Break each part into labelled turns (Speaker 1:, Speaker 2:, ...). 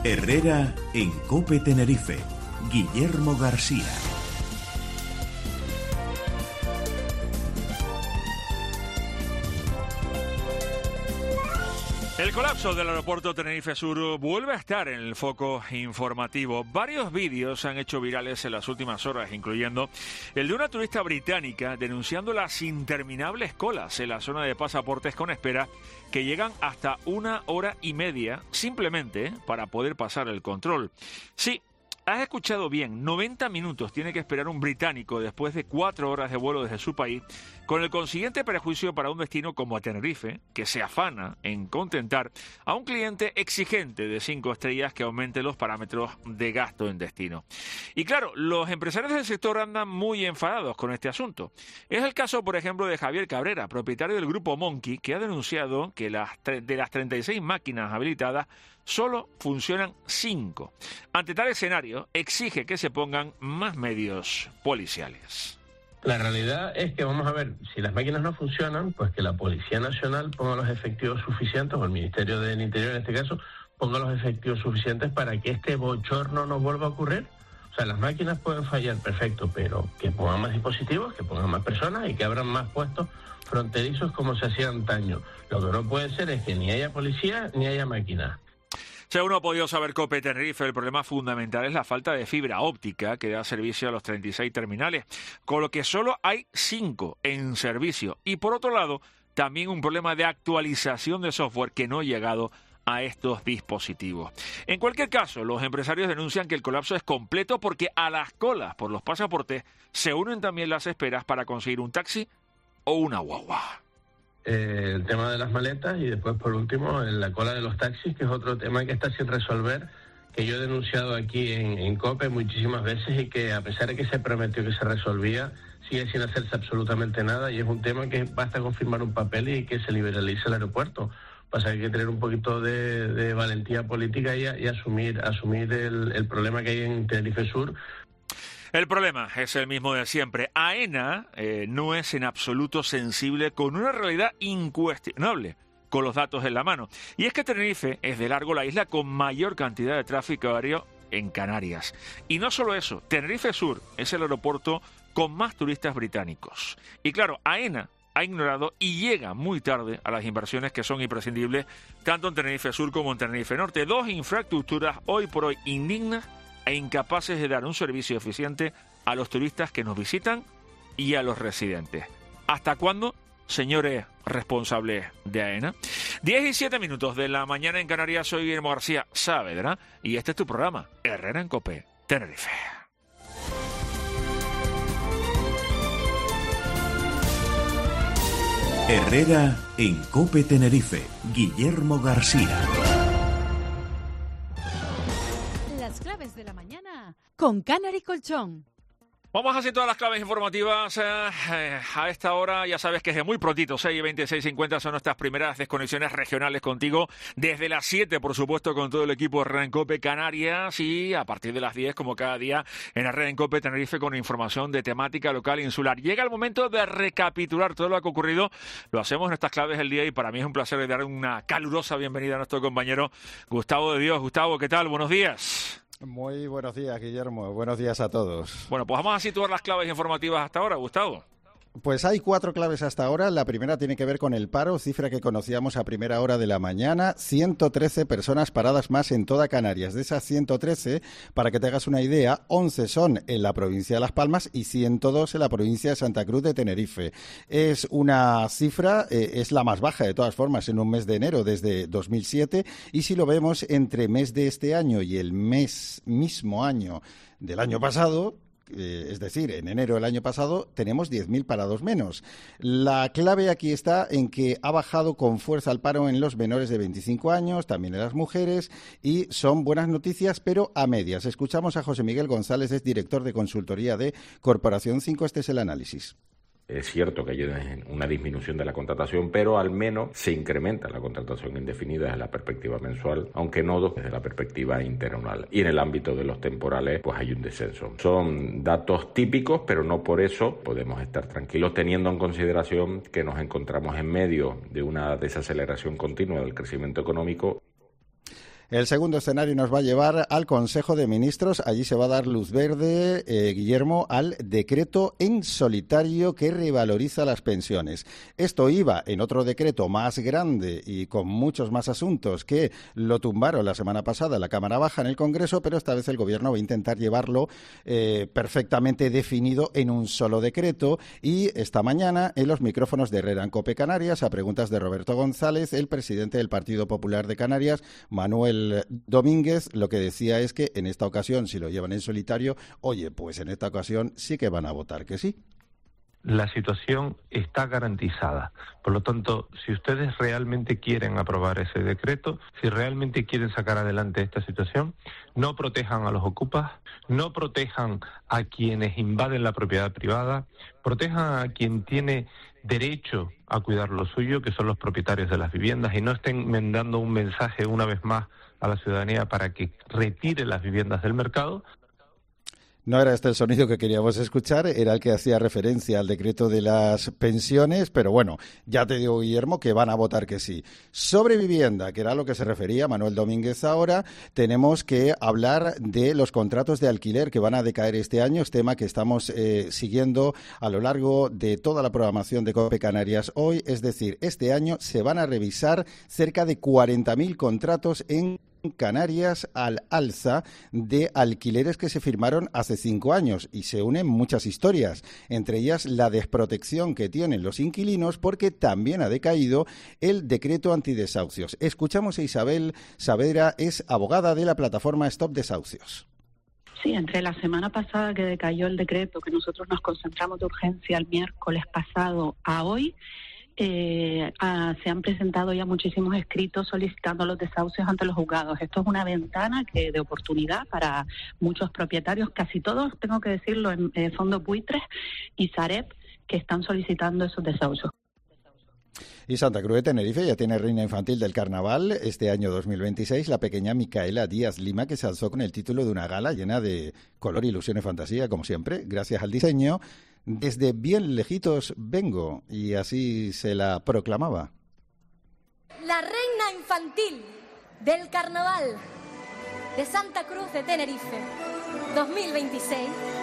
Speaker 1: Herrera en COPE Tenerife. Guillermo García.
Speaker 2: El colapso del aeropuerto Tenerife Sur vuelve a estar en el foco informativo. Varios vídeos han hecho virales en las últimas horas, incluyendo el de una turista británica denunciando las interminables colas en la zona de pasaportes con espera que llegan hasta 1 hora y media simplemente para poder pasar el control. Sí, has escuchado bien, 90 minutos tiene que esperar un británico después de 4 horas de vuelo desde su país, con el consiguiente perjuicio para un destino como Tenerife, que se afana en contentar a un cliente exigente de 5 estrellas que aumente los parámetros de gasto en destino. Y claro, los empresarios del sector andan muy enfadados con este asunto. Es el caso, por ejemplo, de Javier Cabrera, propietario del grupo Monkey, que ha denunciado que de las 36 máquinas habilitadas, solo funcionan 5. Ante tal escenario, exige que se pongan más medios policiales.
Speaker 3: La realidad es que, vamos a ver, si las máquinas no funcionan, pues que la Policía Nacional ponga los efectivos suficientes, o el Ministerio del Interior en este caso, ponga los efectivos suficientes para que este bochorno no vuelva a ocurrir. O sea, las máquinas pueden fallar, perfecto, pero que pongan más dispositivos, que pongan más personas y que abran más puestos fronterizos como se hacía antaño. Lo que no puede ser es que ni haya policía ni haya máquinas.
Speaker 2: Según ha podido saber COPE Tenerife, el problema fundamental es la falta de fibra óptica que da servicio a los 36 terminales, con lo que solo hay 5 en servicio. Y por otro lado, también un problema de actualización de software que no ha llegado a estos dispositivos. En cualquier caso, los empresarios denuncian que el colapso es completo porque a las colas por los pasaportes se unen también las esperas para conseguir un taxi o una guagua.
Speaker 3: El tema de las maletas y después, por último, la cola de los taxis, que es otro tema que está sin resolver, que yo he denunciado aquí en COPE muchísimas veces y que, a pesar de que se prometió que se resolvía, sigue sin hacerse absolutamente nada, y es un tema que basta con firmar un papel y que se liberalice el aeropuerto. Pasa que hay que tener un poquito de valentía política y asumir el problema que hay en Tenerife Sur.
Speaker 2: El problema es el mismo de siempre. AENA no es en absoluto sensible con una realidad incuestionable, con los datos en la mano. Y es que Tenerife es de largo la isla con mayor cantidad de tráfico aéreo en Canarias. Y no solo eso, Tenerife Sur es el aeropuerto con más turistas británicos. Y claro, AENA ha ignorado y llega muy tarde a las inversiones que son imprescindibles tanto en Tenerife Sur como en Tenerife Norte. 2 infraestructuras hoy por hoy indignas e incapaces de dar un servicio eficiente a los turistas que nos visitan y a los residentes. ¿Hasta cuándo, señores responsables de AENA? 10:07 de la mañana en Canarias. Soy Guillermo García Saavedra y este es tu programa, Herrera en COPE Tenerife.
Speaker 1: Herrera en COPE Tenerife. Guillermo García.
Speaker 4: Claves de la mañana con Canary Colchón.
Speaker 2: Vamos a hacer todas las claves informativas a esta hora. Ya sabes que es de muy prontito, 6:20, 6:50 son nuestras primeras desconexiones regionales contigo. Desde las 7, por supuesto, con todo el equipo de Herrera en COPE Canarias. Y a partir de las 10, como cada día, en Herrera en COPE Tenerife con información de temática local e insular. Llega el momento de recapitular todo lo que ha ocurrido. Lo hacemos en estas claves del día y para mí es un placer dar una calurosa bienvenida a nuestro compañero Gustavo de Dios. Gustavo, ¿qué tal? Buenos días.
Speaker 5: Muy buenos días, Guillermo. Buenos días a todos.
Speaker 2: Bueno, pues vamos a situar las claves informativas hasta ahora, Gustavo.
Speaker 5: Pues hay 4 claves hasta ahora. La primera tiene que ver con el paro, cifra que conocíamos a primera hora de la mañana. 113 personas paradas más en toda Canarias. De esas 113, para que te hagas una idea, 11 son en la provincia de Las Palmas y 102 en la provincia de Santa Cruz de Tenerife. Es una cifra, es la más baja de todas formas en un mes de enero desde 2007. Y si lo vemos entre mes de este año y el mismo año del año pasado, es decir, en enero del año pasado, tenemos 10.000 parados menos. La clave aquí está en que ha bajado con fuerza el paro en los menores de 25 años, también en las mujeres, y son buenas noticias, pero a medias. Escuchamos a José Miguel González, es director de consultoría de Corporación 5. Este es el análisis.
Speaker 6: Es cierto que hay una disminución de la contratación, pero al menos se incrementa la contratación indefinida desde la perspectiva mensual, aunque no desde la perspectiva interanual. Y en el ámbito de los temporales, pues hay un descenso. Son datos típicos, pero no por eso podemos estar tranquilos, teniendo en consideración que nos encontramos en medio de una desaceleración continua del crecimiento económico.
Speaker 5: El segundo escenario nos va a llevar al Consejo de Ministros. Allí se va a dar luz verde, Guillermo, al decreto en solitario que revaloriza las pensiones. Esto iba en otro decreto más grande y con muchos más asuntos que lo tumbaron la semana pasada en la Cámara Baja en el Congreso, pero esta vez el Gobierno va a intentar llevarlo perfectamente definido en un solo decreto. Y esta mañana, en los micrófonos de Herrera en COPE Canarias, a preguntas de Roberto González, el presidente del Partido Popular de Canarias, Manuel Domínguez, lo que decía es que en esta ocasión, si lo llevan en solitario, oye, pues en esta ocasión sí que van a votar que sí.
Speaker 3: La situación está garantizada. Por lo tanto, si ustedes realmente quieren aprobar ese decreto, si realmente quieren sacar adelante esta situación, no protejan a los ocupas, no protejan a quienes invaden la propiedad privada, protejan a quien tiene derecho a cuidar lo suyo, que son los propietarios de las viviendas, y no estén mandando un mensaje una vez más a la ciudadanía para que retire las viviendas del mercado.
Speaker 5: No era este el sonido que queríamos escuchar, era el que hacía referencia al decreto de las pensiones, pero bueno, ya te digo, Guillermo, que van a votar que sí. Sobre vivienda, que era a lo que se refería Manuel Domínguez ahora, tenemos que hablar de los contratos de alquiler que van a decaer este año, es tema que estamos siguiendo a lo largo de toda la programación de COPE Canarias hoy, es decir, este año se van a revisar cerca de 40.000 contratos en Canarias al alza de alquileres que se firmaron hace 5 años y se unen muchas historias, entre ellas la desprotección que tienen los inquilinos porque también ha decaído el decreto antidesahucios. Escuchamos a Isabel Saavedra, es abogada de la plataforma Stop Desahucios.
Speaker 7: Sí, entre la semana pasada que decayó el decreto, que nosotros nos concentramos de urgencia el miércoles pasado a hoy, se han presentado ya muchísimos escritos solicitando los desahucios ante los juzgados. Esto es una ventana de oportunidad para muchos propietarios, casi todos, tengo que decirlo, en fondos buitres y Sareb, que están solicitando esos desahucios.
Speaker 5: Y Santa Cruz de Tenerife ya tiene reina infantil del carnaval este año 2026, la pequeña Micaela Díaz Lima, que se alzó con el título de una gala llena de color, ilusión y fantasía, como siempre, gracias al diseño. Desde bien lejitos vengo, y así se la proclamaba.
Speaker 8: La reina infantil del carnaval de Santa Cruz de Tenerife 2026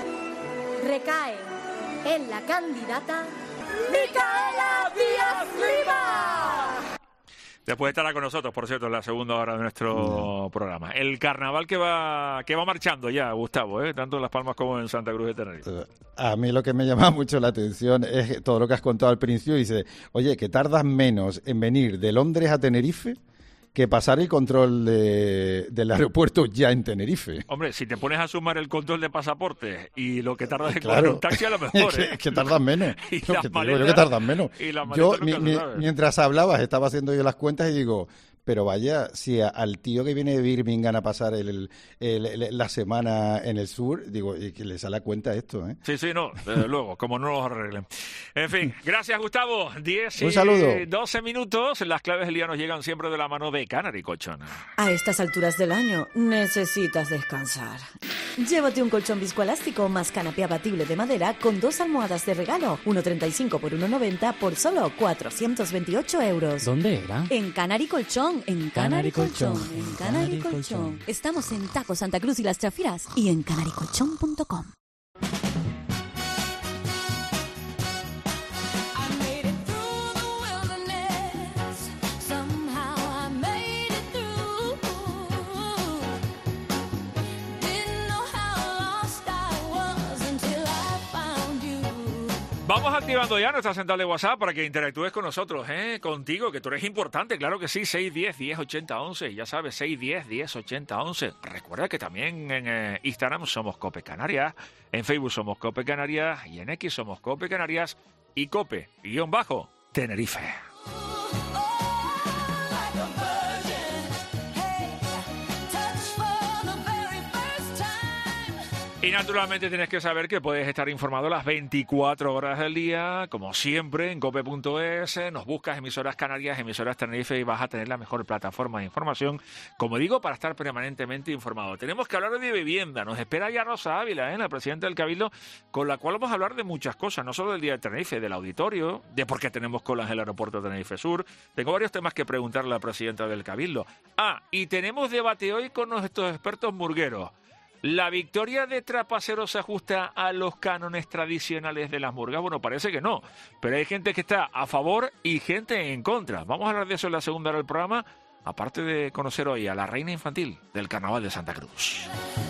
Speaker 8: recae en la candidata Micaela Díaz Lima.
Speaker 2: Después estará con nosotros, por cierto, en la segunda hora de nuestro programa. El carnaval que va marchando ya, Gustavo, tanto en Las Palmas como en Santa Cruz de Tenerife.
Speaker 5: A mí lo que me llama mucho la atención es todo lo que has contado al principio. Dice, oye, que tardas menos en venir de Londres a Tenerife que pasar el control del aeropuerto ya en Tenerife.
Speaker 2: Hombre, si te pones a sumar el control de pasaporte y lo que tardas en
Speaker 5: claro,
Speaker 2: coger un taxi, a lo mejor,
Speaker 5: es que tardas menos.
Speaker 2: Y
Speaker 5: no,
Speaker 2: las
Speaker 5: que
Speaker 2: maletas,
Speaker 5: digo yo que tardas menos.
Speaker 2: Y las
Speaker 5: yo,
Speaker 2: maletas
Speaker 5: mientras hablabas, estaba haciendo yo las cuentas y digo, pero vaya, si al tío que viene de Birmingham a pasar la semana en el sur, digo, y que le sale a cuenta esto, ¿eh?
Speaker 2: Sí, no, desde luego, como no los arreglen. En fin, gracias, Gustavo. 10
Speaker 5: Un saludo.
Speaker 2: 12 minutos. Las claves del día nos llegan siempre de la mano de Canary Colchón.
Speaker 9: A estas alturas del año necesitas descansar. Llévate un colchón viscoelástico más canapé abatible de madera con 2 almohadas de regalo, 1,35 por 1,90 por solo 428 euros.
Speaker 10: ¿Dónde era?
Speaker 9: En Canary Colchón. En Canary Colchón. En Canary Colchón. Estamos en Taco Santa Cruz y Las Chafiras y en canarycolchón.com.
Speaker 2: Vamos activando ya nuestra central de WhatsApp para que interactúes con nosotros, contigo, que tú eres importante, claro que sí, 610-1080-11, ya sabes, 610-1080-11. Recuerda que también en Instagram somos COPE Canarias, en Facebook somos COPE Canarias y en X somos COPE Canarias y COPE-Tenerife. Y naturalmente tienes que saber que puedes estar informado las 24 horas del día, como siempre, en cope.es. Nos buscas emisoras Canarias, emisoras Tenerife y vas a tener la mejor plataforma de información, como digo, para estar permanentemente informado. Tenemos que hablar de vivienda. Nos espera ya Rosa Ávila, la presidenta del Cabildo, con la cual vamos a hablar de muchas cosas, no solo del Día de Tenerife, del auditorio, de por qué tenemos colas en el aeropuerto de Tenerife Sur. Tengo varios temas que preguntarle a la presidenta del Cabildo. Y tenemos debate hoy con nuestros expertos murgueros. ¿La victoria de Trapacero se ajusta a los cánones tradicionales de las murgas? Bueno, parece que no, pero hay gente que está a favor y gente en contra. Vamos a hablar de eso en la segunda hora del programa, aparte de conocer hoy a la reina infantil del Carnaval de Santa Cruz.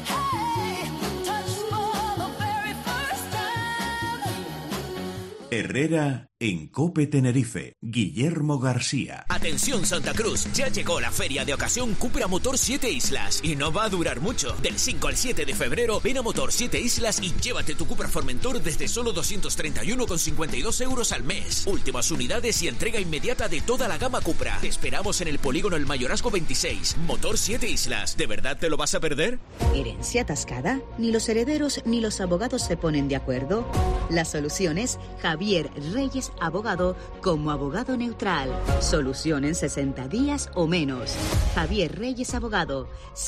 Speaker 1: Herrera en Cope Tenerife, Guillermo García.
Speaker 10: Atención Santa Cruz, ya llegó la feria de ocasión Cupra Motor 7 Islas y no va a durar mucho. Del 5 al 7 de febrero ven a Motor 7 Islas y llévate tu Cupra Formentor desde solo 231,52 euros al mes. Últimas unidades y entrega inmediata de toda la gama Cupra. Te esperamos en el polígono El Mayorazgo 26. Motor 7 Islas, ¿de verdad te lo vas a perder?
Speaker 11: ¿Herencia atascada? Ni los herederos ni los abogados se ponen de acuerdo. La solución es Javier Reyes Abogado como abogado neutral. Solución en 60 días o menos. Javier Reyes Abogado,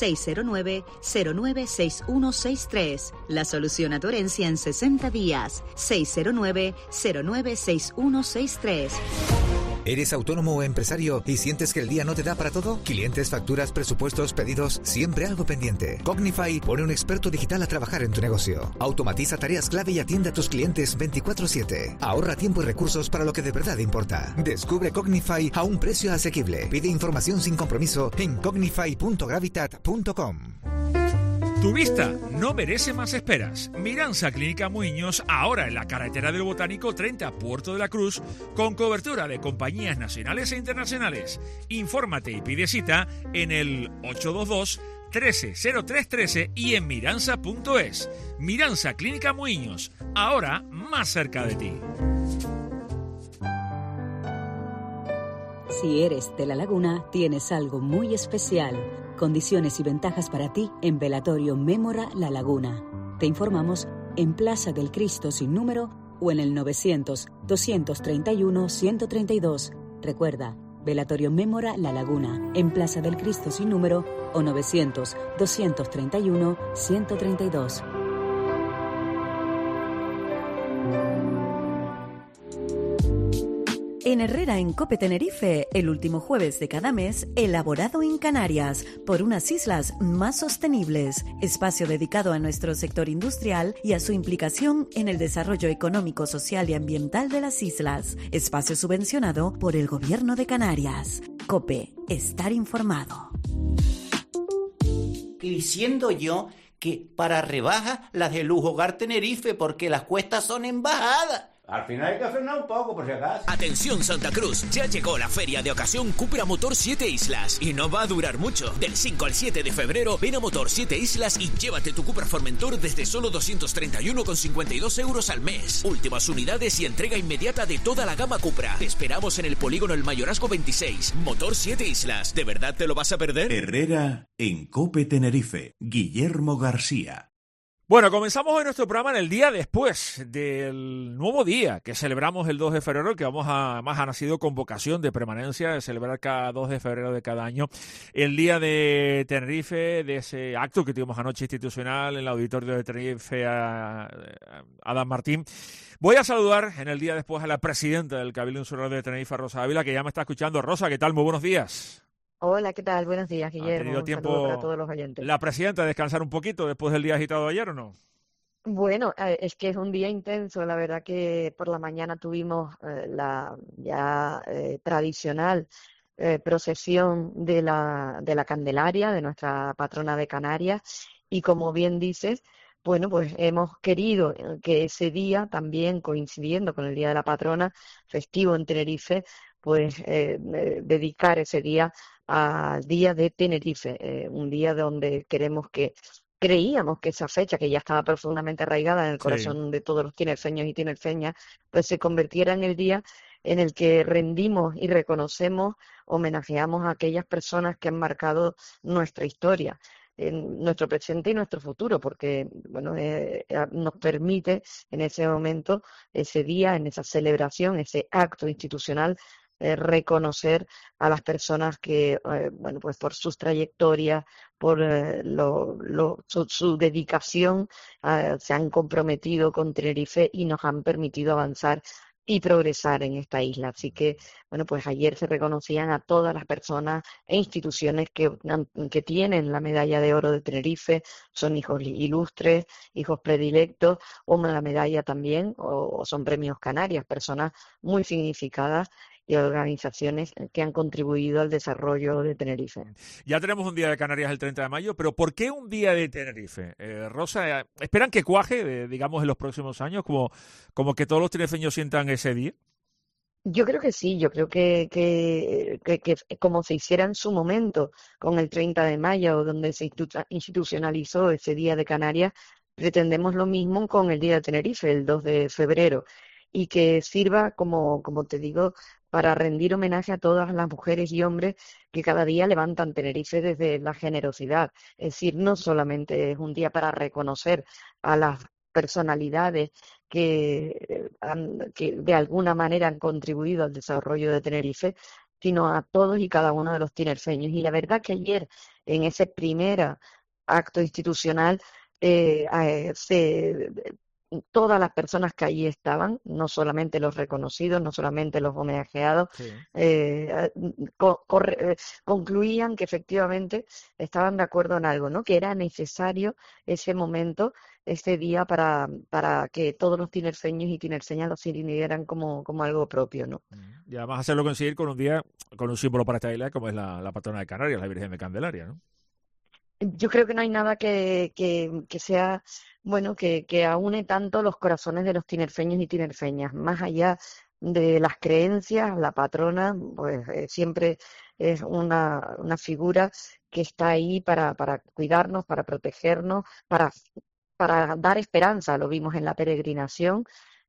Speaker 11: 609-096163. La solución a tu herencia en 60 días. 609-096163.
Speaker 12: ¿Eres autónomo o empresario y sientes que el día no te da para todo? Clientes, facturas, presupuestos, pedidos, siempre algo pendiente. Cognify pone un experto digital a trabajar en tu negocio. Automatiza tareas clave y atiende a tus clientes 24/7. Ahorra tiempo y recursos para lo que de verdad importa. Descubre Cognify a un precio asequible. Pide información sin compromiso en cognify.gravitat.com.
Speaker 2: Tu vista no merece más esperas. Miranza Clínica Muiños, ahora en la carretera del Botánico 30, Puerto de la Cruz, con cobertura de compañías nacionales e internacionales. Infórmate y pide cita en el 822-130313 y en miranza.es. Miranza Clínica Muiños, ahora más cerca de ti.
Speaker 13: Si eres de La Laguna, tienes algo muy especial. Condiciones y ventajas para ti en Velatorio Mémora La Laguna. Te informamos en Plaza del Cristo sin número o en el 900-231-132. Recuerda, Velatorio Mémora La Laguna, en Plaza del Cristo sin número o 900-231-132.
Speaker 9: En Herrera en Cope Tenerife, el último jueves de cada mes, elaborado en Canarias, por unas islas más sostenibles. Espacio dedicado a nuestro sector industrial y a su implicación en el desarrollo económico, social y ambiental de las islas. Espacio subvencionado por el Gobierno de Canarias. Cope, estar informado.
Speaker 14: Diciendo yo que para rebajas las de Lujo Hogar Tenerife, porque las cuestas son en bajada.
Speaker 15: Al final hay que frenar un poco, por si acaso.
Speaker 10: Atención Santa Cruz, ya llegó la feria de ocasión Cupra Motor 7 Islas y no va a durar mucho. Del 5 al 7 de febrero ven a Motor 7 Islas y llévate tu Cupra Formentor desde solo 231,52 euros al mes. Últimas unidades y entrega inmediata de toda la gama Cupra. Te esperamos en el polígono El Mayorazgo 26. Motor 7 Islas, ¿de verdad te lo vas a perder?
Speaker 1: Herrera en Cope Tenerife, Guillermo García.
Speaker 2: Bueno, comenzamos hoy nuestro programa en el día después del nuevo día que celebramos el 2 de febrero, que además ha nacido con vocación de permanencia de celebrar cada 2 de febrero de cada año el Día de Tenerife, de ese acto que tuvimos anoche institucional en el auditorio de Tenerife a Adam Martín. Voy a saludar en el día después a la presidenta del Cabildo Insular de Tenerife, Rosa Ávila, que ya me está escuchando. Rosa, ¿qué tal? Muy buenos días.
Speaker 16: Hola, ¿qué tal? Buenos días, Guillermo.
Speaker 2: ¿Ha tenido tiempo
Speaker 16: saludo para todos los oyentes.
Speaker 2: la presidenta de descansar un poquito después del día agitado de ayer o no?
Speaker 16: Bueno, es que es un día intenso. La verdad que por la mañana tuvimos la ya tradicional procesión de la Candelaria, de nuestra patrona de Canarias. Y como bien dices, bueno, pues hemos querido que ese día, también coincidiendo con el Día de la Patrona, festivo en Tenerife, pues dedicar ese día al Día de Tenerife, un día donde creíamos que esa fecha, que ya estaba profundamente arraigada en el corazón de todos los tinerfeños y tinerfeñas, pues se convirtiera en el día en el que rendimos y reconocemos, homenajeamos a aquellas personas que han marcado nuestra historia. en nuestro presente y nuestro futuro, porque bueno, nos permite en ese momento, ese día, en esa celebración, ese acto institucional, reconocer a las personas que, bueno, pues por sus trayectorias, por su dedicación, se han comprometido con Tenerife y nos han permitido avanzar y progresar en esta isla. Así que, bueno, pues ayer se reconocían a todas las personas e instituciones que tienen la medalla de oro de Tenerife, son hijos ilustres, hijos predilectos, o la medalla también, o son premios Canarias, personas muy significadas y organizaciones que han contribuido al desarrollo de Tenerife.
Speaker 2: Ya tenemos un día de Canarias el 30 de mayo, pero ¿por qué un día de Tenerife? Rosa, ¿esperan que cuaje, digamos, en los próximos años, como que todos los tinerfeños sientan ese día?
Speaker 16: Yo creo que sí, yo creo que como se hiciera en su momento con el 30 de mayo, donde se institucionalizó ese Día de Canarias, pretendemos lo mismo con el Día de Tenerife, el 2 de febrero, y que sirva, como te digo, para rendir homenaje a todas las mujeres y hombres que cada día levantan Tenerife desde la generosidad. Es decir, no solamente es un día para reconocer a las personalidades que de alguna manera han contribuido al desarrollo de Tenerife, sino a todos y cada uno de los tinerfeños. Y la verdad que ayer, en ese primer acto institucional, todas las personas que allí estaban, no solamente los reconocidos, no solamente los homenajeados, sí, concluían que efectivamente estaban de acuerdo en algo, ¿no? Que era necesario ese momento, ese día para que todos los tinerfeños y tinerfeñas lo sintieran como algo propio, ¿no?
Speaker 2: Y además hacerlo coincidir con un día, con un símbolo para esta isla como es la patrona de Canarias, la Virgen de Candelaria, ¿no?
Speaker 16: Yo creo que no hay nada que sea, bueno, que aúne tanto los corazones de los tinerfeños y tinerfeñas. Más allá de las creencias, la patrona, pues siempre es una figura que está ahí para cuidarnos, para protegernos, para dar esperanza. Lo vimos en la peregrinación.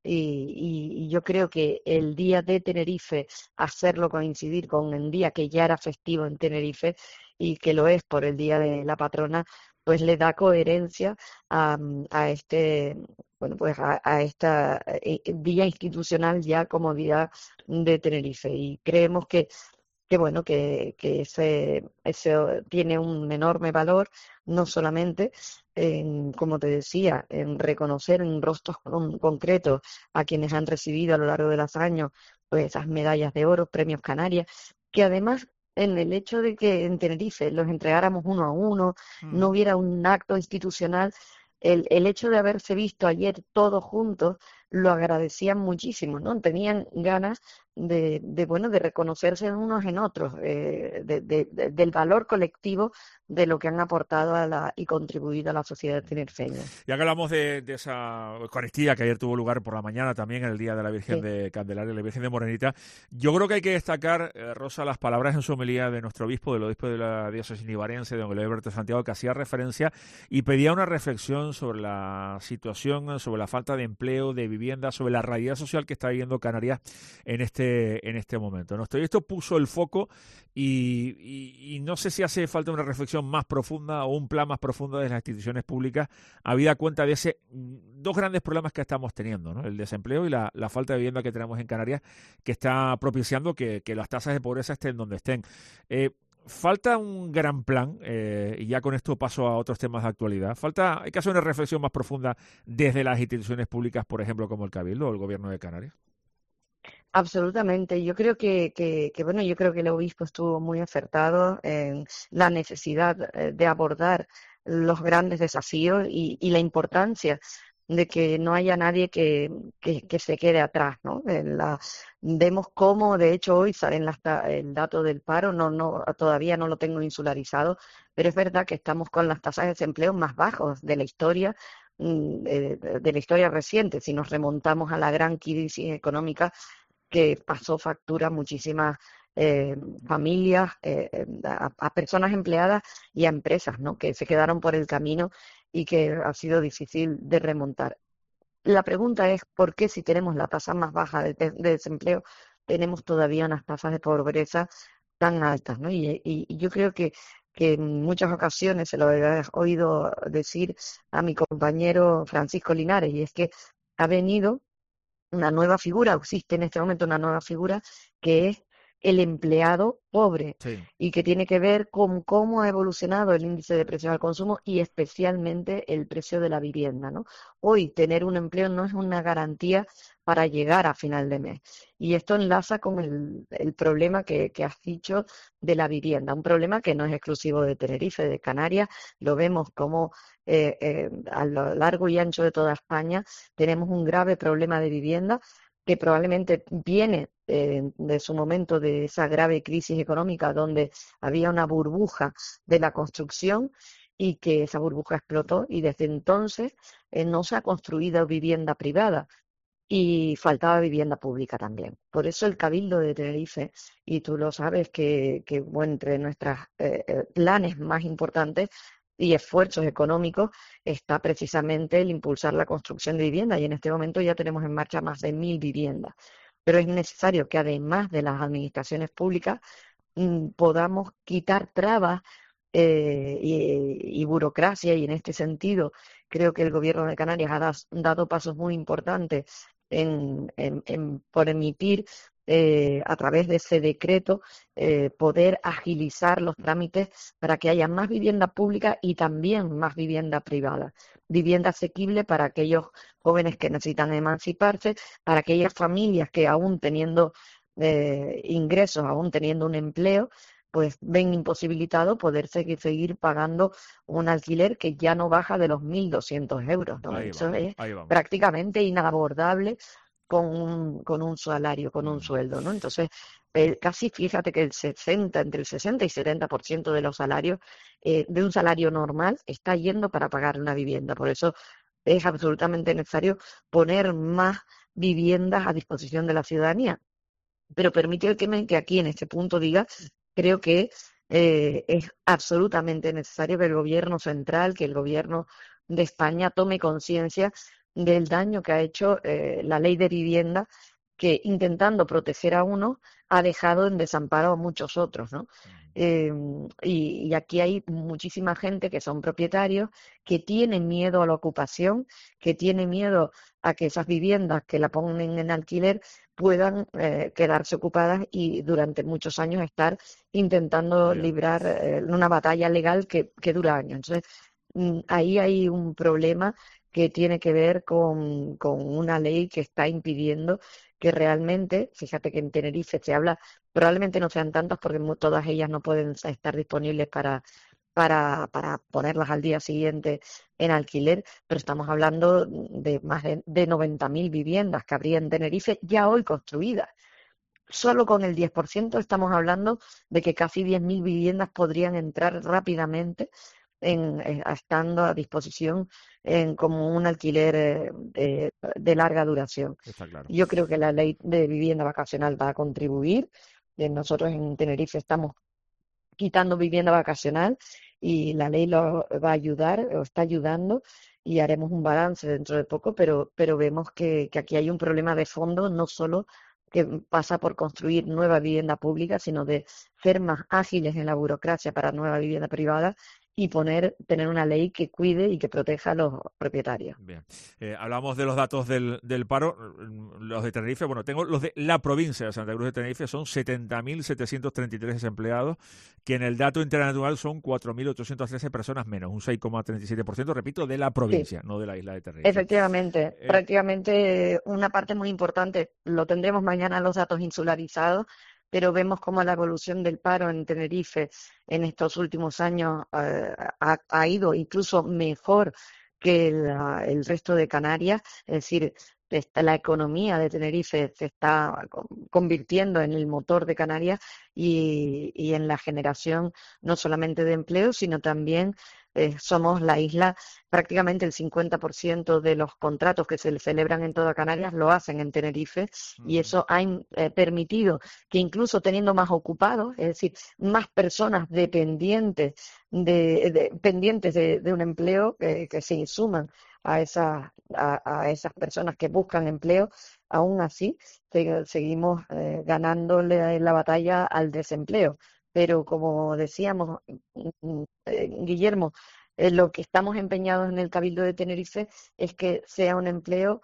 Speaker 16: Y yo creo que el día de Tenerife, hacerlo coincidir con el día que ya era festivo en Tenerife y que lo es por el día de la patrona, pues le da coherencia a este, bueno, pues a esta día institucional ya como día de Tenerife. Y creemos que bueno, que ese tiene un enorme valor, no solamente como te decía, en reconocer en rostros concretos a quienes han recibido a lo largo de los años pues esas medallas de oro, premios Canarias, que además en el hecho de que en Tenerife los entregáramos uno a uno, no hubiera un acto institucional, el hecho de haberse visto ayer todos juntos lo agradecían muchísimo, ¿no? Tenían ganas de reconocerse unos en otros, del valor colectivo de lo que han aportado y contribuido a la sociedad tinerfeña.
Speaker 2: Ya que hablamos de esa Eucaristía que ayer tuvo lugar por la mañana también en el Día de la Virgen de Candelaria, la Virgen de Morenita, yo creo que hay que destacar, Rosa, las palabras en su homilía de nuestro obispo, del obispo de la diócesis nibarense, don Alberto Santiago, que hacía referencia y pedía una reflexión sobre la situación, sobre la falta de empleo, de vivienda, sobre la realidad social que está viviendo Canarias en este momento. Nuestro obispo puso el foco y no sé si hace falta una reflexión más profunda o un plan más profundo de las instituciones públicas, habida cuenta de ese dos grandes problemas que estamos teniendo, ¿no? El desempleo y la falta de vivienda que tenemos en Canarias, que está propiciando que las tasas de pobreza estén donde estén. Falta un gran plan, y ya con esto paso a otros temas de actualidad. Hay que hacer una reflexión más profunda desde las instituciones públicas, por ejemplo, como el Cabildo o el Gobierno de Canarias.
Speaker 16: Absolutamente. Yo creo que el obispo estuvo muy acertado en la necesidad de abordar los grandes desafíos y la importancia de que no haya nadie que se quede atrás, ¿no? Vemos cómo, de hecho, hoy sale el dato del paro, todavía no lo tengo insularizado, pero es verdad que estamos con las tasas de desempleo más bajos de la historia, de la historia reciente. Si nos remontamos a la gran crisis económica que pasó factura a muchísimas familias, a personas empleadas y a empresas, ¿no? Que se quedaron por el camino y que ha sido difícil de remontar. La pregunta es, ¿por qué si tenemos la tasa más baja de desempleo tenemos todavía unas tasas de pobreza tan altas, ¿no? Y yo creo que que en muchas ocasiones se lo he oído decir a mi compañero Francisco Linares, y es que ha venido una nueva figura, existe en este momento una nueva figura que es el empleado pobre y que tiene que ver con cómo ha evolucionado el índice de precios al consumo y especialmente el precio de la vivienda, ¿no? Hoy tener un empleo no es una garantía para llegar a final de mes. Y esto enlaza con el problema que has dicho de la vivienda, un problema que no es exclusivo de Tenerife, de Canarias, lo vemos como a lo largo y ancho de toda España tenemos un grave problema de vivienda que probablemente viene de su momento de esa grave crisis económica donde había una burbuja de la construcción y que esa burbuja explotó y desde entonces no se ha construido vivienda privada y faltaba vivienda pública también. Por eso el Cabildo de Tenerife, y tú lo sabes que bueno, entre nuestros planes más importantes y esfuerzos económicos está precisamente el impulsar la construcción de vivienda y en este momento ya tenemos en marcha más de 1.000 viviendas. Pero es necesario que además de las administraciones públicas podamos quitar trabas y burocracia y en este sentido creo que el Gobierno de Canarias ha dado pasos muy importantes por emitir a través de ese decreto poder agilizar los trámites para que haya más vivienda pública y también más vivienda privada. Vivienda asequible para aquellos jóvenes que necesitan emanciparse, para aquellas familias que aún teniendo ingresos, aún teniendo un empleo, pues ven imposibilitado poder seguir pagando un alquiler que ya no baja de los 1.200 euros, ¿no? Eso es prácticamente inabordable con un salario, con un sueldo, ¿no? Entonces, casi fíjate que entre el 60 y 70% de los salarios de un salario normal está yendo para pagar una vivienda. Por eso es absolutamente necesario poner más viviendas a disposición de la ciudadanía. Pero permíteme que aquí en este punto diga, creo que es absolutamente necesario que el gobierno central, que el gobierno de España tome conciencia del daño que ha hecho la ley de vivienda, que intentando proteger a uno ha dejado en desamparo a muchos otros, ¿no? Y aquí hay muchísima gente que son propietarios, que tienen miedo a la ocupación, que tienen miedo a que esas viviendas que la ponen en alquiler puedan quedarse ocupadas y durante muchos años estar intentando librar una batalla legal que dura años. Entonces, ahí hay un problema que tiene que ver con una ley que está impidiendo que realmente, fíjate que en Tenerife se habla, probablemente no sean tantas porque todas ellas no pueden estar disponibles para ponerlas al día siguiente en alquiler, pero estamos hablando de más de 90.000 viviendas que habría en Tenerife ya hoy construidas. Solo con el 10% estamos hablando de que casi 10.000 viviendas podrían entrar rápidamente estando a disposición como un alquiler de larga duración.
Speaker 2: Está claro.
Speaker 16: Yo creo que la ley de vivienda vacacional va a contribuir. Nosotros en Tenerife estamos quitando vivienda vacacional y la ley lo va a ayudar o está ayudando y haremos un balance dentro de poco, pero vemos que aquí hay un problema de fondo, no solo que pasa por construir nueva vivienda pública, sino de ser más ágiles en la burocracia para nueva vivienda privada y tener una ley que cuide y que proteja a los propietarios.
Speaker 2: Bien. Hablamos de los datos del paro, los de Tenerife. Bueno, tengo los de la provincia de Santa Cruz de Tenerife, son 70.733 desempleados, que en el dato interanual son 4.813 personas menos, un 6,37%, repito, de la provincia, no de la isla de Tenerife.
Speaker 16: Efectivamente, prácticamente una parte muy importante, lo tendremos mañana los datos insularizados, pero vemos cómo la evolución del paro en Tenerife en estos últimos años ha ido incluso mejor que el resto de Canarias, es decir, la economía de Tenerife se está convirtiendo en el motor de Canarias y en la generación no solamente de empleo, sino también somos la isla, prácticamente el 50% de los contratos que se celebran en toda Canarias lo hacen en Tenerife y eso ha permitido que incluso teniendo más ocupados, es decir, más personas dependientes de un empleo que se suman a esas personas que buscan empleo, aún así seguimos ganándole la batalla al desempleo. pero como decíamos, Guillermo, lo que estamos empeñados en el Cabildo de Tenerife es que sea un empleo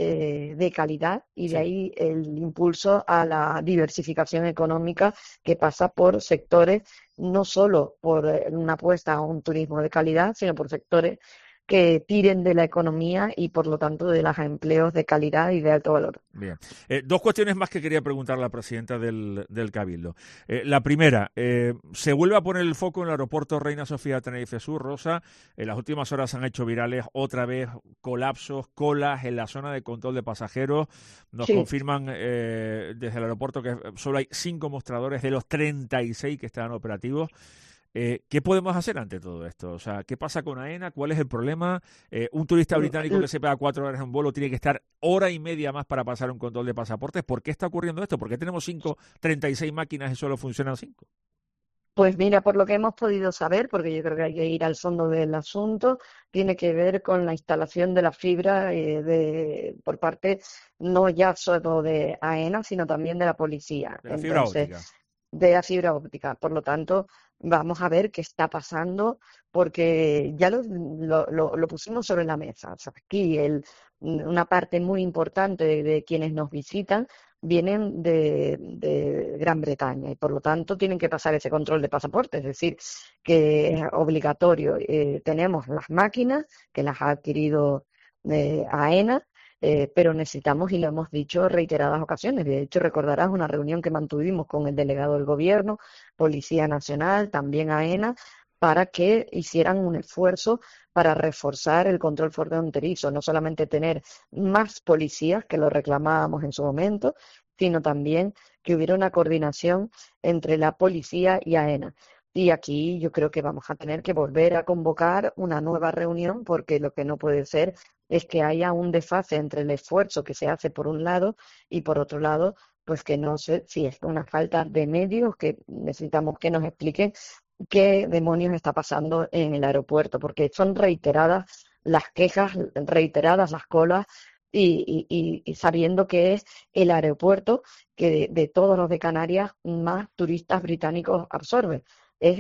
Speaker 16: de calidad y de ahí el impulso a la diversificación económica que pasa por sectores, no solo por una apuesta a un turismo de calidad, sino por sectores que tiren de la economía y por lo tanto de los empleos de calidad y de alto valor.
Speaker 2: Bien. Dos cuestiones más que quería preguntar a la presidenta del Cabildo. La primera, se vuelve a poner el foco en el aeropuerto Reina Sofía de Tenerife Sur, Rosa. En las últimas horas se han hecho virales otra vez colapsos, colas en la zona de control de pasajeros. Nos confirman desde el aeropuerto que solo hay 5 mostradores de los 36 que estaban operativos. ¿Qué podemos hacer ante todo esto? O sea, ¿qué pasa con AENA? ¿Cuál es el problema? Un turista británico que se pega 4 horas en un vuelo tiene que estar hora y media más para pasar un control de pasaportes. ¿Por qué está ocurriendo esto? ¿Por qué tenemos 36 máquinas y solo funcionan 5?
Speaker 16: Pues mira, por lo que hemos podido saber, porque yo creo que hay que ir al fondo del asunto, tiene que ver con la instalación de la fibra por parte no ya solo de AENA, sino también de la policía.
Speaker 2: De la fibra óptica.
Speaker 16: De la fibra óptica. Por lo tanto, vamos a ver qué está pasando, porque ya lo pusimos sobre la mesa. O sea, aquí una parte muy importante de quienes nos visitan vienen de Gran Bretaña y por lo tanto tienen que pasar ese control de pasaporte, es decir, que es obligatorio. Tenemos las máquinas que las ha adquirido AENA, pero necesitamos, y lo hemos dicho reiteradas ocasiones, de hecho recordarás una reunión que mantuvimos con el delegado del Gobierno, Policía Nacional, también AENA, para que hicieran un esfuerzo para reforzar el control fronterizo, no solamente tener más policías, que lo reclamábamos en su momento, sino también que hubiera una coordinación entre la policía y AENA. Y aquí yo creo que vamos a tener que volver a convocar una nueva reunión, porque lo que no puede ser es que haya un desfase entre el esfuerzo que se hace por un lado y por otro lado, pues que no sé si es una falta de medios, que necesitamos que nos expliquen qué demonios está pasando en el aeropuerto, porque son reiteradas las quejas, reiteradas las colas, y sabiendo que es el aeropuerto que de todos los de Canarias más turistas británicos absorbe. Es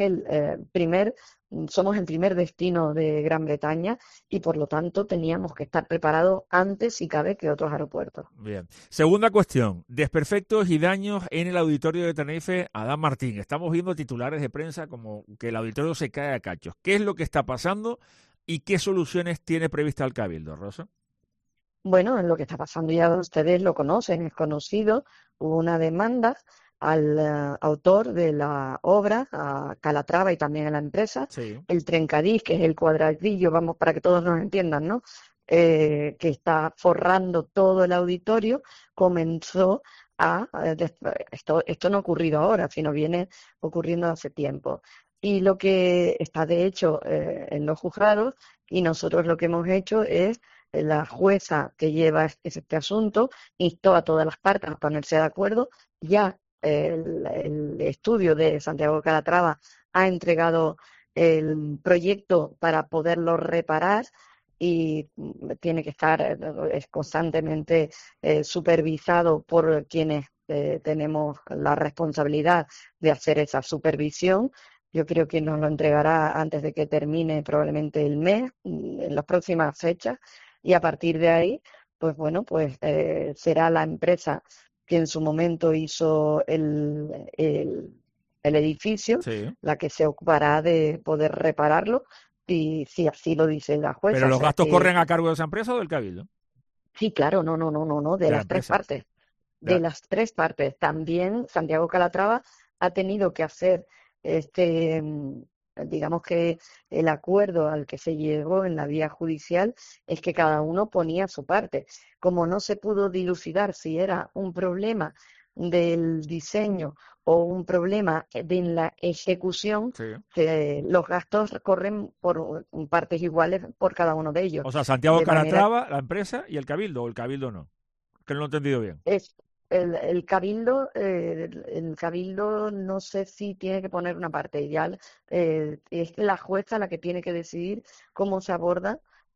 Speaker 16: somos el primer destino de Gran Bretaña y por lo tanto teníamos que estar preparados antes, si cabe, que otros aeropuertos.
Speaker 2: Bien. Segunda cuestión, desperfectos y daños en el auditorio de Tenerife Adán Martín. Estamos viendo titulares de prensa como que el auditorio se cae a cachos. ¿Qué es lo que está pasando y qué soluciones tiene prevista el Cabildo, Rosa?
Speaker 16: Bueno, lo que está pasando ya ustedes lo conocen, es conocido. Hubo una demanda al autor de la obra, a Calatrava y también a la empresa, el Trencadís, que es el cuadradillo, vamos, para que todos nos entiendan, ¿no? Que está forrando todo el auditorio, comenzó esto no ha ocurrido ahora, sino viene ocurriendo hace tiempo. Y lo que está, de hecho, en los juzgados, y nosotros lo que hemos hecho es, la jueza que lleva este asunto instó a todas las partes a ponerse de acuerdo. Ya el estudio de Santiago Calatrava ha entregado el proyecto para poderlo reparar y tiene que estar constantemente supervisado por quienes tenemos la responsabilidad de hacer esa supervisión. Yo creo que nos lo entregará antes de que termine probablemente el mes, en las próximas fechas, y a partir de ahí, pues bueno, pues será la empresa que en su momento hizo el edificio, la que se ocupará de poder repararlo, y si así lo dice la jueza.
Speaker 2: ¿Pero los gastos corren a cargo de esa empresa o del Cabildo?
Speaker 16: Sí, claro, no, de las tres partes. De las tres partes. También Santiago Calatrava ha tenido que hacer digamos que el acuerdo al que se llegó en la vía judicial es que cada uno ponía su parte. Como no se pudo dilucidar si era un problema del diseño o un problema en la ejecución, los gastos corren por partes iguales por cada uno de ellos.
Speaker 2: O sea, Santiago Calatrava, la empresa, y el Cabildo, o el Cabildo no. Que no lo he entendido bien.
Speaker 16: El Cabildo no sé si tiene que poner una parte ideal, es la jueza la que tiene que decidir cómo se aborda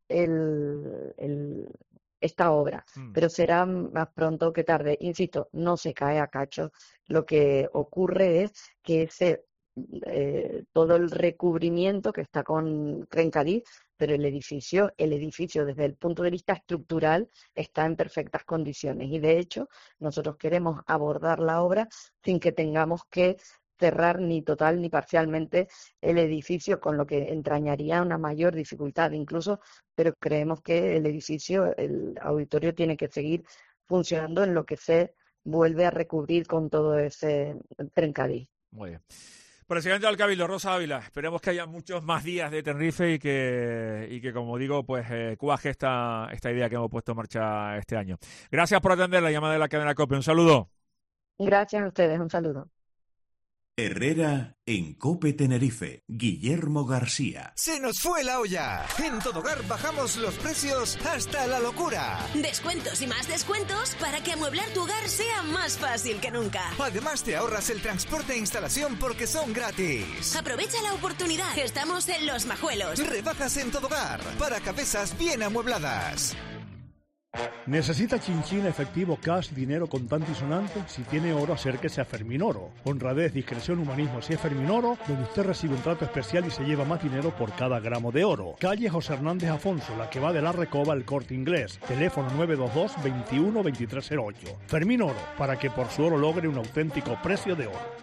Speaker 16: esta obra, pero será más pronto que tarde. Insisto, no se cae a cacho. Lo que ocurre es que ese todo el recubrimiento que está con Trencadís, pero el edificio desde el punto de vista estructural está en perfectas condiciones y de hecho nosotros queremos abordar la obra sin que tengamos que cerrar ni total ni parcialmente el edificio, con lo que entrañaría una mayor dificultad incluso, pero creemos que el edificio, el auditorio, tiene que seguir funcionando en lo que se vuelve a recubrir con todo ese Trencadís.
Speaker 2: Muy bien. Presidente del Cabildo, Rosa Ávila, esperemos que haya muchos más días de Tenerife y que como digo, pues cuaje esta idea que hemos puesto en marcha este año. Gracias por atender la llamada de la cadena COPE. Un saludo.
Speaker 16: Gracias a ustedes, un saludo.
Speaker 1: Herrera en COPE Tenerife. Guillermo García.
Speaker 12: ¡Se nos fue la olla! En Todogar bajamos los precios hasta la locura.
Speaker 17: Descuentos y más descuentos para que amueblar tu hogar sea más fácil que nunca.
Speaker 12: Además te ahorras el transporte e instalación porque son gratis.
Speaker 17: Aprovecha la oportunidad. Estamos en Los Majuelos.
Speaker 12: Rebajas en Todogar para cabezas bien amuebladas.
Speaker 18: ¿Necesita chinchín, efectivo, cash, dinero contante y sonante? Si tiene oro, acérquese a Fermín Oro. Honradez, discreción, humanismo. Si es Fermín Oro, donde usted recibe un trato especial y se lleva más dinero por cada gramo de oro. Calle José Hernández Afonso, la que va de la Recoba al Corte Inglés. Teléfono 922 21 2308. Fermín Oro, para que por su oro logre un auténtico precio de oro.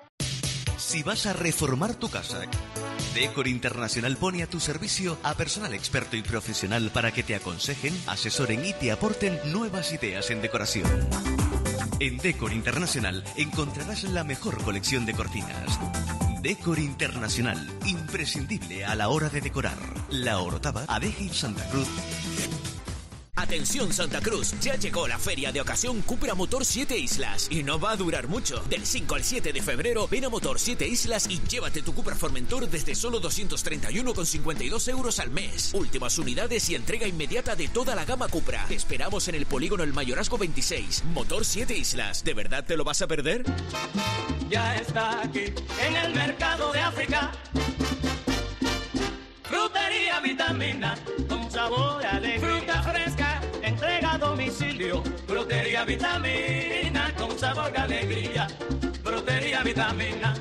Speaker 19: Si vas a reformar tu casa, Decor Internacional pone a tu servicio a personal experto y profesional para que te aconsejen, asesoren y te aporten nuevas ideas en decoración. En Decor Internacional encontrarás la mejor colección de cortinas. Decor Internacional, imprescindible a la hora de decorar. La Orotava, Adeje y Santa Cruz.
Speaker 10: Atención Santa Cruz, ya llegó la feria de ocasión Cupra Motor 7 Islas y no va a durar mucho. Del 5 al 7 de febrero ven a Motor 7 Islas y llévate tu Cupra Formentor desde solo 231,52 euros al mes. Últimas unidades y entrega inmediata de toda la gama Cupra. Te esperamos en el polígono El Mayorazgo 26. Motor 7 Islas, ¿de verdad te lo vas a perder?
Speaker 20: Ya está aquí en el mercado de África. Frutería Vitamina, con sabor a alegría. Fruta fresca, entrega a domicilio. Frutería Vitamina, con sabor a alegría. Frutería Vitamina.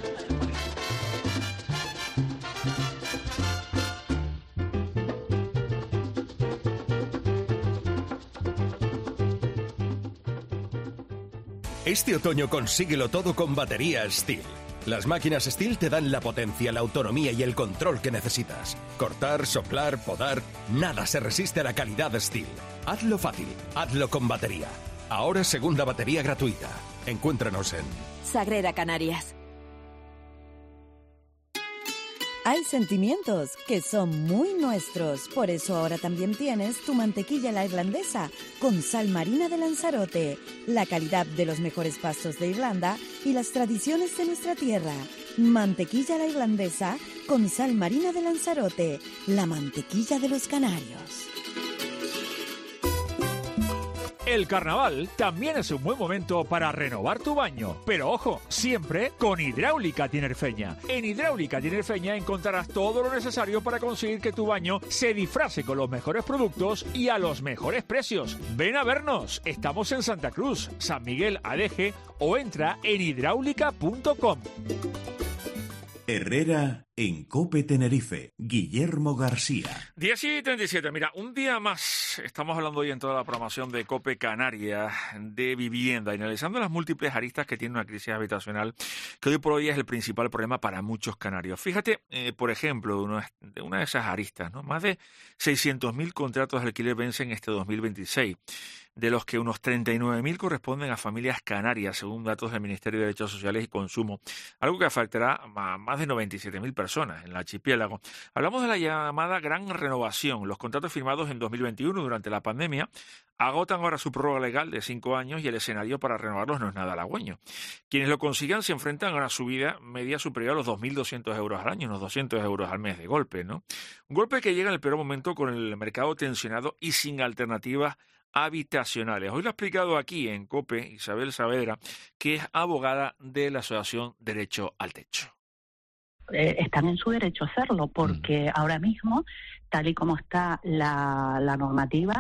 Speaker 21: Este otoño consíguelo todo con baterías Steel. Las máquinas Steel te dan la potencia, la autonomía y el control que necesitas. Cortar, soplar, podar, nada se resiste a la calidad Steel. Hazlo fácil, hazlo con batería. Ahora segunda batería gratuita. Encuéntranos en
Speaker 9: Sagrera Canarias. Hay sentimientos que son muy nuestros, por eso ahora también tienes tu mantequilla la irlandesa con sal marina de Lanzarote, la calidad de los mejores pastos de Irlanda y las tradiciones de nuestra tierra. Mantequilla la irlandesa con sal marina de Lanzarote, la mantequilla de los canarios.
Speaker 2: El carnaval también es un buen momento para renovar tu baño, pero ojo, siempre con Hidráulica Tinerfeña. En Hidráulica Tinerfeña encontrarás todo lo necesario para conseguir que tu baño se disfrace con los mejores productos y a los mejores precios. Ven a vernos, estamos en Santa Cruz, San Miguel, Adeje o entra en hidráulica.com.
Speaker 1: Herrera en COPE Tenerife. Guillermo García.
Speaker 2: 10:37. Mira, un día más estamos hablando hoy en toda la programación de COPE Canarias de vivienda, y analizando las múltiples aristas que tiene una crisis habitacional que hoy por hoy es el principal problema para muchos canarios. Fíjate, por ejemplo, de una de esas aristas, ¿no? Más de 600.000 contratos de alquiler vencen este 2026. De los que unos 39.000 corresponden a familias canarias, según datos del Ministerio de Derechos Sociales y Consumo, algo que afectará a más de 97.000 personas en el archipiélago. Hablamos de la llamada gran renovación. Los contratos firmados en 2021 durante la pandemia agotan ahora su prórroga legal de 5 años y el escenario para renovarlos no es nada halagüeño. Quienes lo consigan se enfrentan a una subida media superior a los 2.200 euros al año, unos 200 euros al mes de golpe, ¿no? Un golpe que llega en el peor momento con el mercado tensionado y sin alternativas habitacionales. Hoy lo ha explicado aquí en COPE Isabel Saavedra, que es abogada de la Asociación Derecho al Techo.
Speaker 7: Están en su derecho a hacerlo, porque ahora mismo, tal y como está la normativa,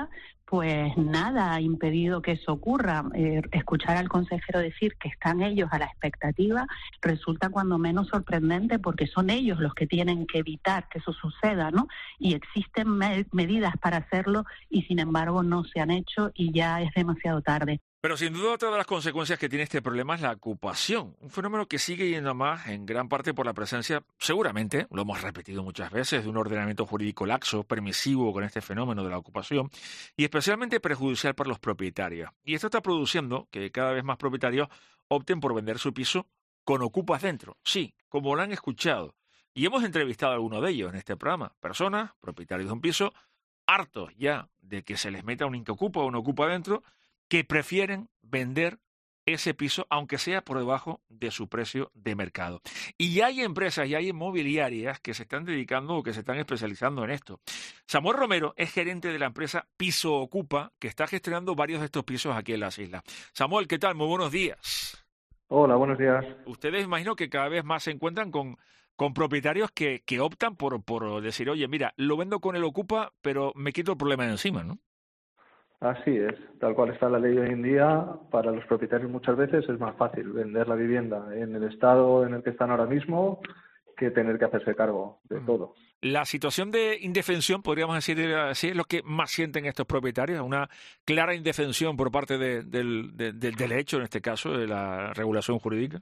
Speaker 7: pues nada ha impedido que eso ocurra. Escuchar al consejero decir que están ellos a la expectativa resulta cuando menos sorprendente, porque son ellos los que tienen que evitar que eso suceda, ¿no? Y existen medidas para hacerlo y sin embargo no se han hecho y ya es demasiado tarde.
Speaker 2: Pero sin duda otra de las consecuencias que tiene este problema es la ocupación, un fenómeno que sigue yendo más en gran parte por la presencia, seguramente, lo hemos repetido muchas veces, de un ordenamiento jurídico laxo, permisivo con este fenómeno de la ocupación y especialmente perjudicial para los propietarios. Y esto está produciendo que cada vez más propietarios opten por vender su piso con ocupas dentro. Sí, como lo han escuchado. Y hemos entrevistado a alguno de ellos en este programa, personas, propietarios de un piso, hartos ya de que se les meta un inquiocupa o un ocupa dentro, que prefieren vender ese piso, aunque sea por debajo de su precio de mercado. Y hay empresas y hay inmobiliarias que se están dedicando o que se están especializando en esto. Samuel Romero es gerente de la empresa Piso Ocupa, que está gestionando varios de estos pisos aquí en las islas. Samuel, ¿qué tal? Muy buenos días.
Speaker 4: Hola, buenos días.
Speaker 2: Ustedes imagino que cada vez más se encuentran con propietarios que optan por decir, oye, mira, lo vendo con el Ocupa, pero me quito el problema de encima, ¿no?
Speaker 4: Así es, tal cual está la ley hoy en día, para los propietarios muchas veces es más fácil vender la vivienda en el estado en el que están ahora mismo que tener que hacerse cargo de todo.
Speaker 2: La situación de indefensión, podríamos decir así, es lo que más sienten estos propietarios, una clara indefensión por parte del derecho, en este caso, de la regulación jurídica.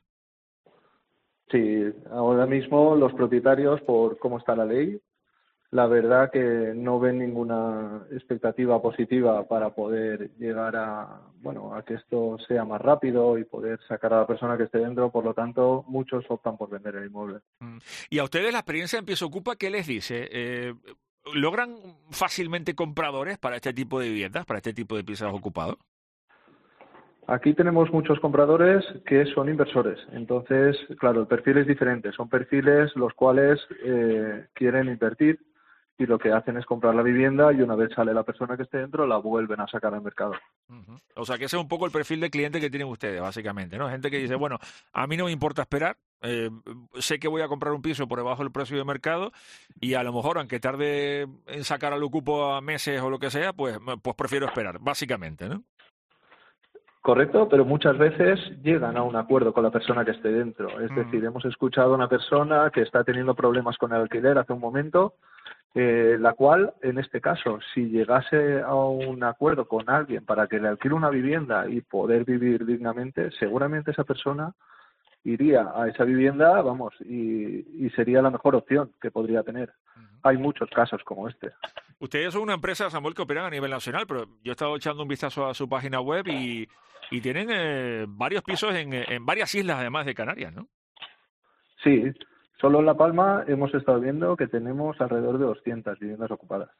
Speaker 4: Sí, ahora mismo los propietarios, por cómo está la ley, la verdad que no ven ninguna expectativa positiva para poder llegar a que esto sea más rápido y poder sacar a la persona que esté dentro. Por lo tanto, muchos optan por vender el inmueble.
Speaker 2: Y a ustedes la experiencia en Piso Ocupa, ¿qué les dice? ¿Logran fácilmente compradores para este tipo de viviendas, para este tipo de pisos ocupados?
Speaker 4: Aquí tenemos muchos compradores que son inversores. Entonces, claro, el perfil es diferente. Son perfiles los cuales quieren invertir y lo que hacen es comprar la vivienda y una vez sale la persona que esté dentro la vuelven a sacar al mercado.
Speaker 2: O sea, que ese es un poco el perfil de cliente que tienen ustedes, básicamente, ¿no? Gente que dice, bueno, a mí no me importa esperar, sé que voy a comprar un piso por debajo del precio de mercado y a lo mejor, aunque tarde en sacar al ocupo a meses o lo que sea, pues prefiero esperar, básicamente, ¿no?
Speaker 4: Correcto, pero muchas veces llegan a un acuerdo con la persona que esté dentro. Es decir, hemos escuchado a una persona que está teniendo problemas con el alquiler hace un momento, la cual, en este caso, si llegase a un acuerdo con alguien para que le alquile una vivienda y poder vivir dignamente, seguramente esa persona iría a esa vivienda, y sería la mejor opción que podría tener. Hay muchos casos como este.
Speaker 2: Ustedes son una empresa, Samuel, que operan a nivel nacional, pero yo he estado echando un vistazo a su página web y tienen varios pisos en varias islas, además de Canarias, ¿no?
Speaker 4: Sí. Solo en La Palma hemos estado viendo que tenemos alrededor de 200 viviendas ocupadas.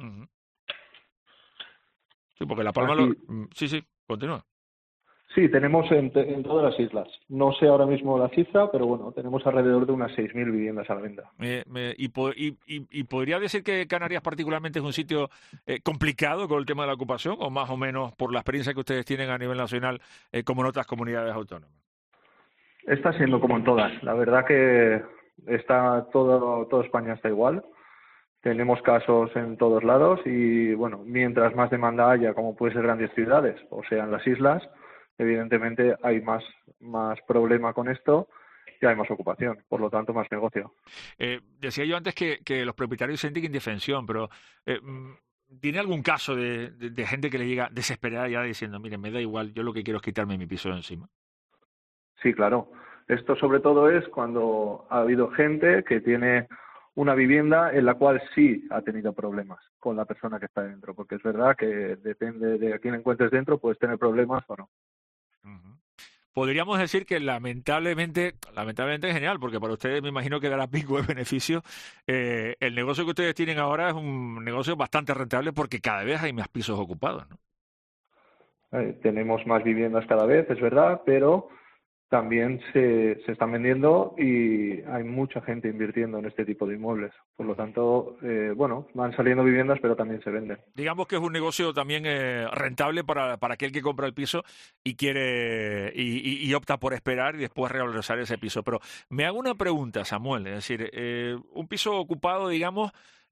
Speaker 2: Sí, porque La Palma... Sí, continúa.
Speaker 4: Sí, tenemos en todas las islas. No sé ahora mismo la cifra, pero bueno, tenemos alrededor de unas 6.000 viviendas a la venta.
Speaker 2: ¿Y podría decir que Canarias particularmente es un sitio complicado con el tema de la ocupación, o más o menos por la experiencia que ustedes tienen a nivel nacional como en otras comunidades autónomas?
Speaker 4: Está siendo como en todas. La verdad que está toda España está igual. Tenemos casos en todos lados y, bueno, mientras más demanda haya, como puede ser grandes ciudades, o sea, en las islas, evidentemente hay más problema con esto y hay más ocupación, por lo tanto, más negocio.
Speaker 2: Decía yo antes que los propietarios sienten indefensión, pero ¿tiene algún caso de gente que le llega desesperada ya diciendo, mire, me da igual, yo lo que quiero es quitarme mi piso de encima?
Speaker 4: Sí, claro. Esto sobre todo es cuando ha habido gente que tiene una vivienda en la cual sí ha tenido problemas con la persona que está dentro, porque es verdad que depende de a quién encuentres dentro, puedes tener problemas o no.
Speaker 2: Podríamos decir que lamentablemente es genial, porque para ustedes me imagino que dará pico de beneficio. El negocio que ustedes tienen ahora es un negocio bastante rentable porque cada vez hay más pisos ocupados, ¿no?
Speaker 4: Tenemos más viviendas cada vez, es verdad, pero también se están vendiendo y hay mucha gente invirtiendo en este tipo de inmuebles. Por lo tanto, van saliendo viviendas, pero también se venden.
Speaker 2: Digamos que es un negocio también rentable para aquel que compra el piso y quiere y opta por esperar y después revalorizar ese piso. Pero me hago una pregunta, Samuel, es decir, un piso ocupado, digamos,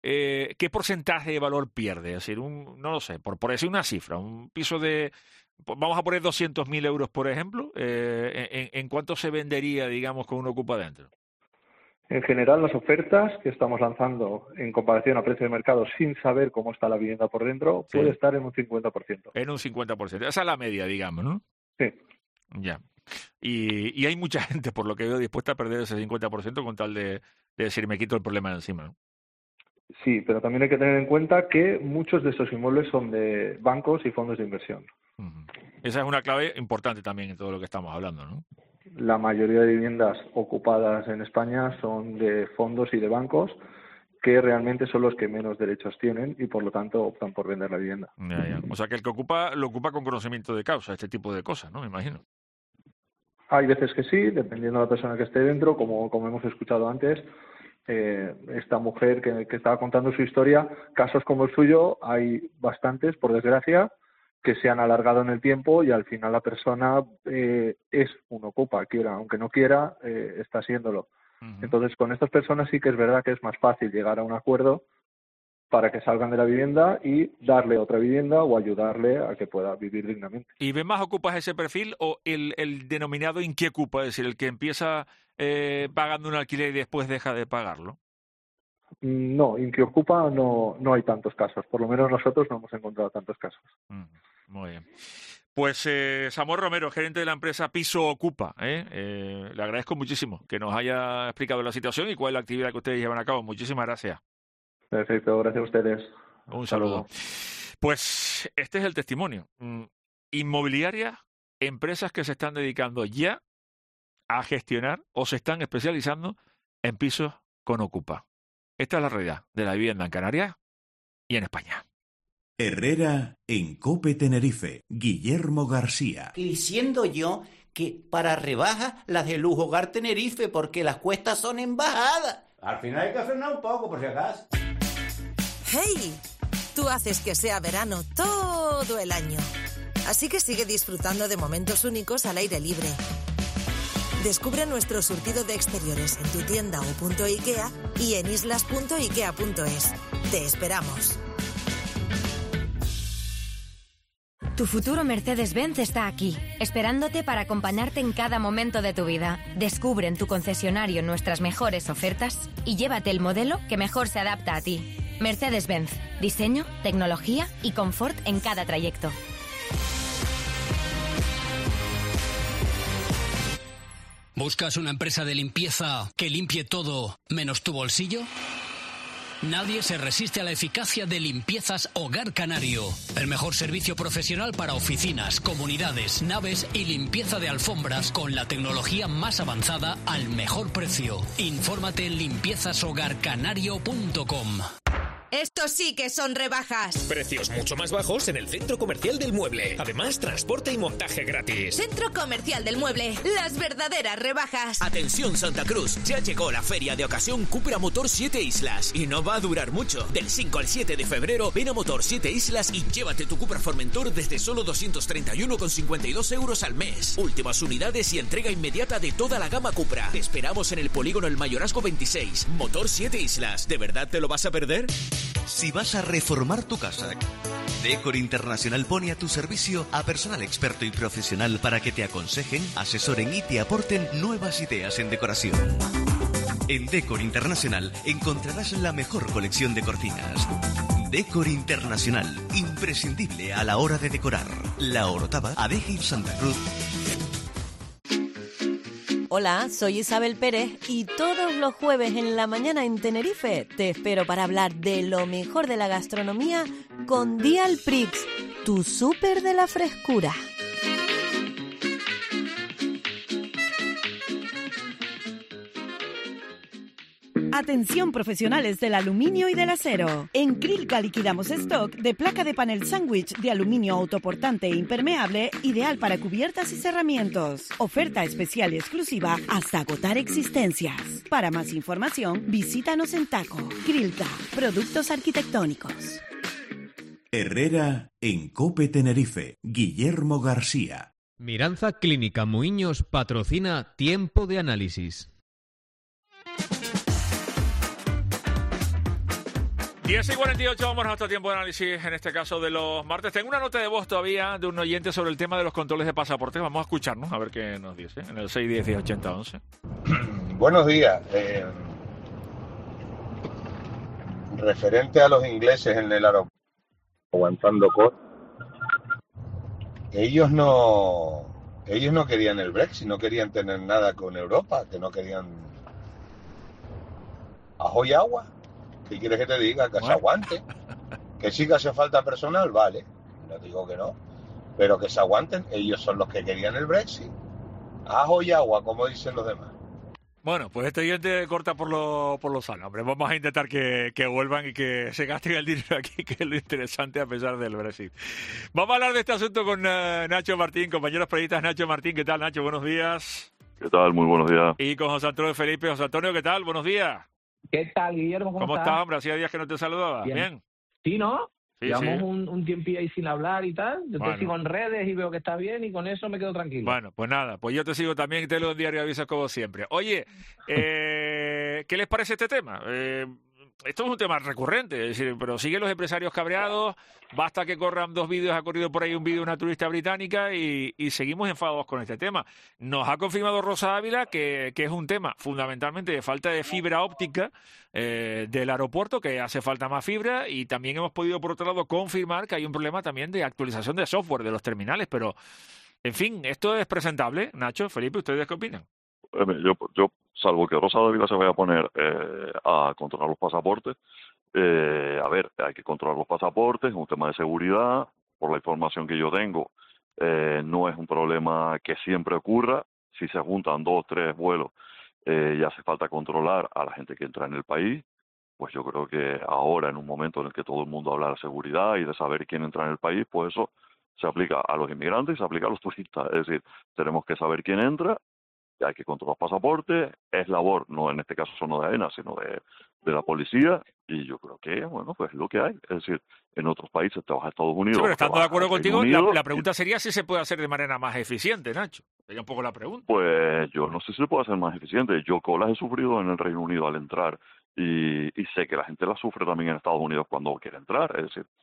Speaker 2: ¿qué porcentaje de valor pierde? Es decir, no lo sé, por decir una cifra, un piso de, vamos a poner 200.000 euros, por ejemplo, ¿en cuánto se vendería, digamos, con un ocupa dentro?
Speaker 4: En general, las ofertas que estamos lanzando en comparación a precio de mercado sin saber cómo está la vivienda por dentro, puede estar en un 50%.
Speaker 2: En un 50%. Esa es la media, digamos, ¿no?
Speaker 4: Sí.
Speaker 2: Ya. Y hay mucha gente, por lo que veo, dispuesta a perder ese 50% con tal de decir, me quito el problema de encima, ¿no?
Speaker 4: Sí, pero también hay que tener en cuenta que muchos de estos inmuebles son de bancos y fondos de inversión.
Speaker 2: Esa es una clave importante también en todo lo que estamos hablando, ¿no?
Speaker 4: La mayoría de viviendas ocupadas en España son de fondos y de bancos que realmente son los que menos derechos tienen y por lo tanto optan por vender la vivienda.
Speaker 2: Ya. O sea que el que ocupa, lo ocupa con conocimiento de causa, este tipo de cosas, ¿no? Me imagino.
Speaker 4: Hay veces que sí, dependiendo de la persona que esté dentro, como hemos escuchado antes, esta mujer que estaba contando su historia, casos como el suyo hay bastantes, por desgracia, que se han alargado en el tiempo y al final la persona es un ocupa, quiera, aunque no quiera, está siéndolo. Entonces, con estas personas sí que es verdad que es más fácil llegar a un acuerdo para que salgan de la vivienda y darle otra vivienda o ayudarle a que pueda vivir dignamente.
Speaker 2: ¿Y ven más ocupas ese perfil o el denominado inquiecupa, es decir, el que empieza pagando un alquiler y después deja de pagarlo?
Speaker 4: No, inquiecupa no hay tantos casos, por lo menos nosotros no hemos encontrado tantos casos.
Speaker 2: Muy bien. Pues Samuel Romero, gerente de la empresa Piso Ocupa, le agradezco muchísimo que nos haya explicado la situación y cuál es la actividad que ustedes llevan a cabo. Muchísimas gracias.
Speaker 4: Perfecto, gracias a ustedes.
Speaker 2: Un saludo. Pues este es el testimonio. Inmobiliarias, empresas que se están dedicando ya a gestionar o se están especializando en pisos con Ocupa. Esta es la realidad de la vivienda en Canarias y en España.
Speaker 1: Herrera en COPE Tenerife, Guillermo García.
Speaker 14: Diciendo yo que para rebajas las de Lujo Hogar Tenerife porque las cuestas son en bajada.
Speaker 15: Al final hay que frenar un poco por si acaso.
Speaker 6: ¡Hey! Tú haces que sea verano todo el año. Así que sigue disfrutando de momentos únicos al aire libre. Descubre nuestro surtido de exteriores en tu tienda o punto IKEA y en islas.ikea.es. Te esperamos.
Speaker 22: Tu futuro Mercedes-Benz está aquí, esperándote para acompañarte en cada momento de tu vida. Descubre en tu concesionario nuestras mejores ofertas y llévate el modelo que mejor se adapta a ti. Mercedes-Benz, diseño, tecnología y confort en cada trayecto.
Speaker 23: ¿Buscas una empresa de limpieza que limpie todo menos tu bolsillo? Nadie se resiste a la eficacia de Limpiezas Hogar Canario. El mejor servicio profesional para oficinas, comunidades, naves y limpieza de alfombras con la tecnología más avanzada al mejor precio. Infórmate en limpiezashogarcanario.com.
Speaker 6: Estos sí que son rebajas.
Speaker 10: Precios mucho más bajos en el Centro Comercial del Mueble. Además, transporte y montaje gratis.
Speaker 6: Centro Comercial del Mueble. Las verdaderas rebajas.
Speaker 10: Atención Santa Cruz, ya llegó la feria de ocasión Cupra Motor 7 Islas y no va a durar mucho. Del 5 al 7 de febrero, ven a Motor 7 Islas y llévate tu Cupra Formentor desde solo 231,52 euros al mes. Últimas unidades y entrega inmediata de toda la gama Cupra. Te esperamos en el polígono El Mayorazgo 26. Motor 7 Islas. ¿De verdad te lo vas a perder?
Speaker 19: Si vas a reformar tu casa, Decor Internacional pone a tu servicio a personal experto y profesional para que te aconsejen, asesoren y te aporten nuevas ideas en decoración. En Decor Internacional encontrarás la mejor colección de cortinas. Decor Internacional, imprescindible a la hora de decorar. La Orotava, Adeje y Santa Cruz.
Speaker 9: Hola, soy Isabel Pérez y todos los jueves en la mañana en Tenerife te espero para hablar de lo mejor de la gastronomía con Dial Prix, tu súper de la frescura. Atención profesionales del aluminio y del acero. En Krilka liquidamos stock de placa de panel sándwich de aluminio autoportante e impermeable, ideal para cubiertas y cerramientos. Oferta especial y exclusiva hasta agotar existencias. Para más información, visítanos en Taco. Krilka, productos arquitectónicos.
Speaker 1: Herrera en COPE Tenerife, Guillermo García.
Speaker 24: Miranza Clínica Muiños patrocina Tiempo de Análisis.
Speaker 2: 10:48, vamos a nuestro tiempo de análisis, en este caso de los martes. Tengo una nota de voz todavía de un oyente sobre el tema de los controles de pasaportes. Vamos a escucharnos, a ver qué nos dice, en el 610-1080-11.
Speaker 3: Buenos días. Referente a los ingleses en el aeropuerto, aguantando ellos no querían el Brexit, no querían tener nada con Europa, que no querían ajo y agua. ¿Qué quieres que te diga? Que se aguanten. Que sí que hace falta personal, vale. No digo que no. Pero que se aguanten. Ellos son los que querían el Brexit. Ajo y agua, como dicen los demás.
Speaker 2: Bueno, pues este oyente corta por lo sano, hombre. Vamos a intentar que vuelvan y que se gasten el dinero aquí, que es lo interesante a pesar del Brexit. Vamos a hablar de este asunto con Nacho Martín, compañeros periodistas. Nacho Martín, ¿qué tal, Nacho? Buenos días.
Speaker 5: ¿Qué tal? Muy buenos días.
Speaker 2: Y con José Antonio Felipe. José Antonio, ¿qué tal? Buenos días.
Speaker 8: ¿Qué tal, Guillermo?
Speaker 2: ¿Cómo estás, hombre? Hacía días que no te saludaba. ¿Bien?
Speaker 8: Sí, ¿no?
Speaker 2: Sí,
Speaker 8: Llevamos
Speaker 2: sí.
Speaker 8: un tiempillo ahí sin hablar y tal. Yo
Speaker 2: Bueno.
Speaker 8: te sigo en redes y veo que está bien y con eso me quedo tranquilo.
Speaker 2: Bueno, pues nada, pues yo te sigo también y te lo en Diario Avisos como siempre. Oye, ¿qué les parece este tema? Esto es un tema recurrente, es decir, pero siguen los empresarios cabreados, basta que corran 2 vídeos, ha corrido por ahí un vídeo de una turista británica y seguimos enfadados con este tema. Nos ha confirmado Rosa Ávila que es un tema fundamentalmente de falta de fibra óptica del aeropuerto, que hace falta más fibra, y también hemos podido, por otro lado, confirmar que hay un problema también de actualización de software de los terminales, pero, en fin, ¿esto es presentable? Nacho, Felipe, ¿ustedes qué opinan?
Speaker 5: Yo salvo que Rosa Ávila se vaya a poner a controlar los pasaportes, a ver, hay que controlar los pasaportes, es un tema de seguridad, por la información que yo tengo, no es un problema que siempre ocurra. Si se juntan 2, 3 vuelos y hace falta controlar a la gente que entra en el país, pues yo creo que ahora, en un momento en el que todo el mundo habla de seguridad y de saber quién entra en el país, pues eso se aplica a los inmigrantes y se aplica a los turistas. Es decir, tenemos que saber quién entra, hay que controlar pasaportes, es labor, no en este caso no de AENA, sino de la policía, y yo creo que, bueno, pues es lo que hay. Es decir, en otros países te vas a Estados Unidos.
Speaker 2: Sí, pero estando de acuerdo contigo,
Speaker 5: Unido,
Speaker 2: la pregunta sería si se puede hacer de manera más eficiente, Nacho. Sería un poco la pregunta.
Speaker 5: Pues yo no sé si se puede hacer más eficiente. Yo colas he sufrido en el Reino Unido al entrar, y sé que la gente la sufre también en Estados Unidos cuando quiere entrar. Es decir,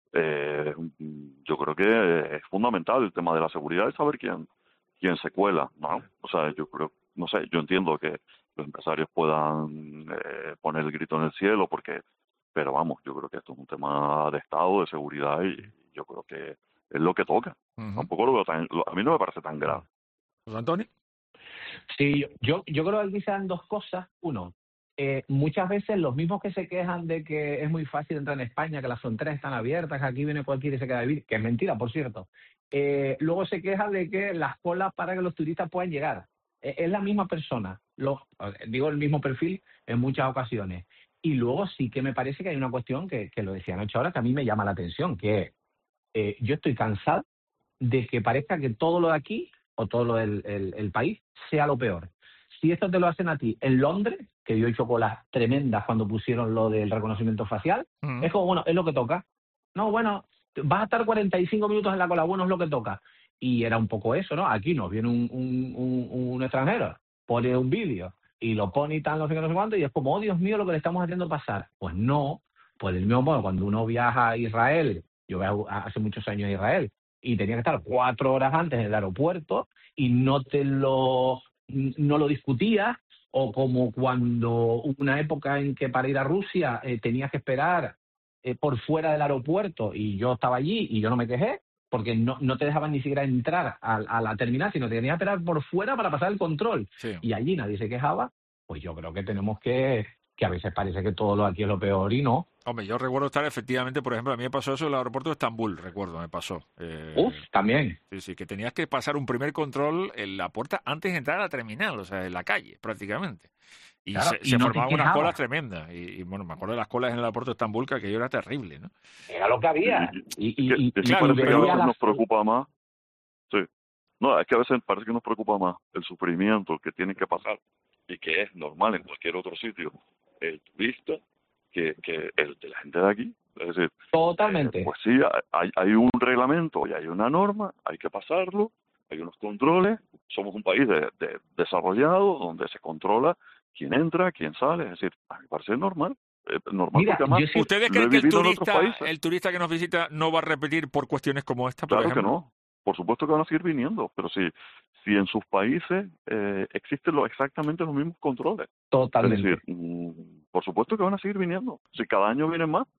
Speaker 5: yo creo que es fundamental el tema de la seguridad y saber quién se cuela, ¿no? O sea, yo creo, no sé, yo entiendo que los empresarios puedan poner el grito en el cielo, pero vamos, yo creo que esto es un tema de Estado, de seguridad, y yo creo que es lo que toca. Tampoco lo veo a mí no me parece tan grave.
Speaker 2: ¿José Antonio?
Speaker 8: Sí, yo creo que aquí se dan 2 cosas. Uno, muchas veces los mismos que se quejan de que es muy fácil entrar en España, que las fronteras están abiertas, que aquí viene cualquiera y se queda a vivir, que es mentira, por cierto. Luego se quejan de que las colas para que los turistas puedan llegar. Es la misma persona, digo el mismo perfil en muchas ocasiones. Y luego sí que me parece que hay una cuestión que lo decía Nacho ahora, que a mí me llama la atención, que yo estoy cansado de que parezca que todo lo de aquí, o todo lo del país, sea lo peor. Si esto te lo hacen a ti en Londres, que yo he hecho colas tremendas cuando pusieron lo del reconocimiento facial, es como, bueno, es lo que toca. No, bueno, vas a estar 45 minutos en la cola, bueno, es lo que toca. Y era un poco eso, ¿no? Aquí nos viene un extranjero, pone un vídeo y lo pone y tal, no sé qué, no sé cuánto, y es como, oh, Dios mío, lo que le estamos haciendo pasar. Pues no, pues del mismo modo, cuando uno viaja a Israel, yo viajo hace muchos años a Israel, y tenía que estar 4 horas antes en el aeropuerto y no lo discutías, o como cuando hubo una época en que para ir a Rusia tenías que esperar por fuera del aeropuerto y yo estaba allí y yo no me quejé, porque no te dejaban ni siquiera entrar a la terminal, sino te tenías que esperar por fuera para pasar el control.
Speaker 2: Sí.
Speaker 8: Y allí nadie se quejaba. Pues yo creo que tenemos que a veces parece que todo lo de aquí es lo peor y no.
Speaker 2: Hombre, yo recuerdo estar efectivamente, por ejemplo, a mí me pasó eso en el aeropuerto de Estambul, recuerdo, me pasó.
Speaker 8: También.
Speaker 2: Sí, que tenías que pasar un primer control en la puerta antes de entrar a la terminal, o sea, en la calle, prácticamente. Y
Speaker 8: claro,
Speaker 2: se
Speaker 8: no
Speaker 2: formaban
Speaker 8: te
Speaker 2: unas
Speaker 8: quejabas.
Speaker 2: colas tremendas. Y bueno, me acuerdo de las colas en el aeropuerto de Estambul, que aquello era terrible, ¿no?
Speaker 8: Era lo que había. Y
Speaker 5: Claro, parece que a
Speaker 8: veía
Speaker 5: veces nos preocupa más. Sí. No, es que a veces parece que nos preocupa más el sufrimiento que tiene que pasar, y que es normal en cualquier otro sitio, el turista, que el de la gente de aquí. Es decir,
Speaker 8: totalmente.
Speaker 5: Pues sí, hay un reglamento y hay una norma, hay que pasarlo, hay unos controles. Somos un país desarrollado donde se controla quién entra, quién sale. Es decir, a mí me parece normal. Normalmente, además,
Speaker 2: ¿Ustedes
Speaker 5: lo he
Speaker 2: creen que
Speaker 5: vivido en otros países.
Speaker 2: el turista que nos visita no va a repetir por cuestiones como esta, por
Speaker 5: Claro que
Speaker 2: ejemplo?
Speaker 5: no. Por supuesto que van a seguir viniendo, pero si en sus países existen exactamente los mismos controles.
Speaker 8: Totalmente.
Speaker 5: Es decir, por supuesto que van a seguir viniendo. Si cada año vienen más.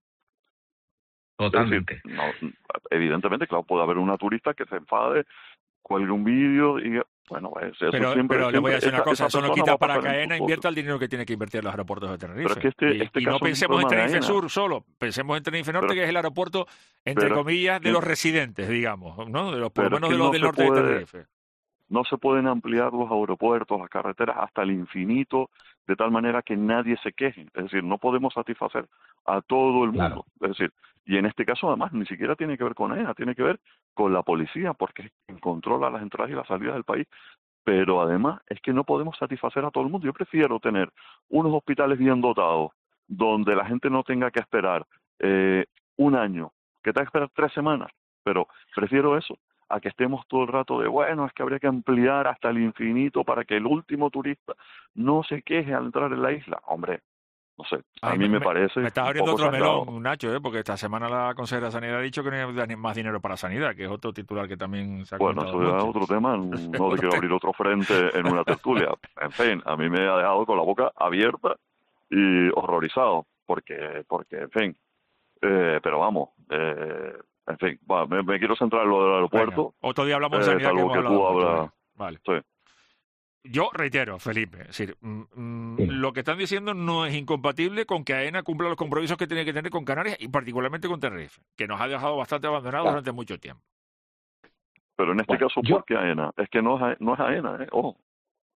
Speaker 8: Totalmente.
Speaker 5: Es decir, evidentemente, claro, puede haber una turista que se enfade, cuelgue un vídeo y... Bueno, eso
Speaker 2: pero le voy a decir una cosa, eso no quita para que
Speaker 5: AENA
Speaker 2: AENA invierta el dinero que tiene que invertir en los aeropuertos de Tenerife.
Speaker 5: Pero es que
Speaker 2: y
Speaker 5: caso
Speaker 2: no pensemos en Tenerife
Speaker 5: AENA.
Speaker 2: Sur solo, pensemos en Tenerife Norte, que es el aeropuerto, entre comillas, de los residentes, digamos, ¿no? Por lo menos de los del norte de Tenerife.
Speaker 5: No se pueden ampliar los aeropuertos, las carreteras hasta el infinito, de tal manera que nadie se queje. Es decir, no podemos satisfacer a todo el mundo. Es decir, y en este caso, además, ni siquiera tiene que ver con AENA, tiene que ver con la policía, porque es quien controla las entradas y las salidas del país. Pero además es que no podemos satisfacer a todo el mundo. Yo prefiero tener unos hospitales bien dotados, donde la gente no tenga que esperar un año, que tenga que esperar 3 semanas, pero prefiero eso a que estemos todo el rato de, bueno, es que habría que ampliar hasta el infinito para que el último turista no se queje al entrar en la isla. Hombre, no sé, a mí me parece...
Speaker 2: Me estás
Speaker 5: un
Speaker 2: abriendo
Speaker 5: poco
Speaker 2: otro
Speaker 5: exagerado.
Speaker 2: melón, Nacho, porque esta semana la consejera de Sanidad ha dicho que no hay más dinero para sanidad, que es otro titular que también se ha
Speaker 5: Bueno,
Speaker 2: comentado
Speaker 5: eso ya es
Speaker 2: mucho.
Speaker 5: otro tema, no te quiero abrir otro frente en una tertulia. En fin, a mí me ha dejado con la boca abierta y horrorizado, porque en fin, pero vamos, en fin, me quiero centrar en lo del aeropuerto.
Speaker 2: Venga, otro día hablamos de sanidad, que
Speaker 5: salvo
Speaker 2: hemos
Speaker 5: que
Speaker 2: hablado
Speaker 5: tú
Speaker 2: mucho,
Speaker 5: hablas.
Speaker 2: Vale.
Speaker 5: Sí.
Speaker 2: Yo reitero, Felipe, es decir, lo que están diciendo no es incompatible con que AENA cumpla los compromisos que tiene que tener con Canarias y particularmente con Tenerife, que nos ha dejado bastante abandonados durante mucho tiempo.
Speaker 5: Pero en este caso, ¿por qué AENA? Es que no es AENA, ojo.
Speaker 8: O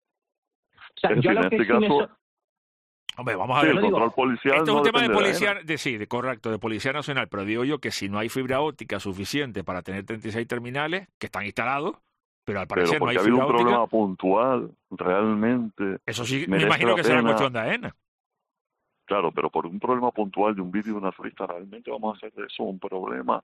Speaker 8: sea,
Speaker 5: Es decir, en este caso...
Speaker 2: Hombre, vamos a
Speaker 5: Sí,
Speaker 2: ver.
Speaker 5: el control policial
Speaker 2: Esto es
Speaker 5: no
Speaker 2: un tema de
Speaker 5: depende
Speaker 2: policía, correcto, de Policía Nacional, pero digo yo que si no hay fibra óptica suficiente para tener 36 terminales que están instalados, pero al parecer
Speaker 5: Pero
Speaker 2: no hay
Speaker 5: porque ha habido
Speaker 2: fibra
Speaker 5: un
Speaker 2: óptica.
Speaker 5: problema puntual, realmente.
Speaker 2: Eso sí, me
Speaker 5: merece
Speaker 2: imagino
Speaker 5: la
Speaker 2: que será
Speaker 5: pena.
Speaker 2: cuestión de AENA.
Speaker 5: Claro, pero por un problema puntual de un vídeo de una turista, realmente vamos a hacer de eso un problema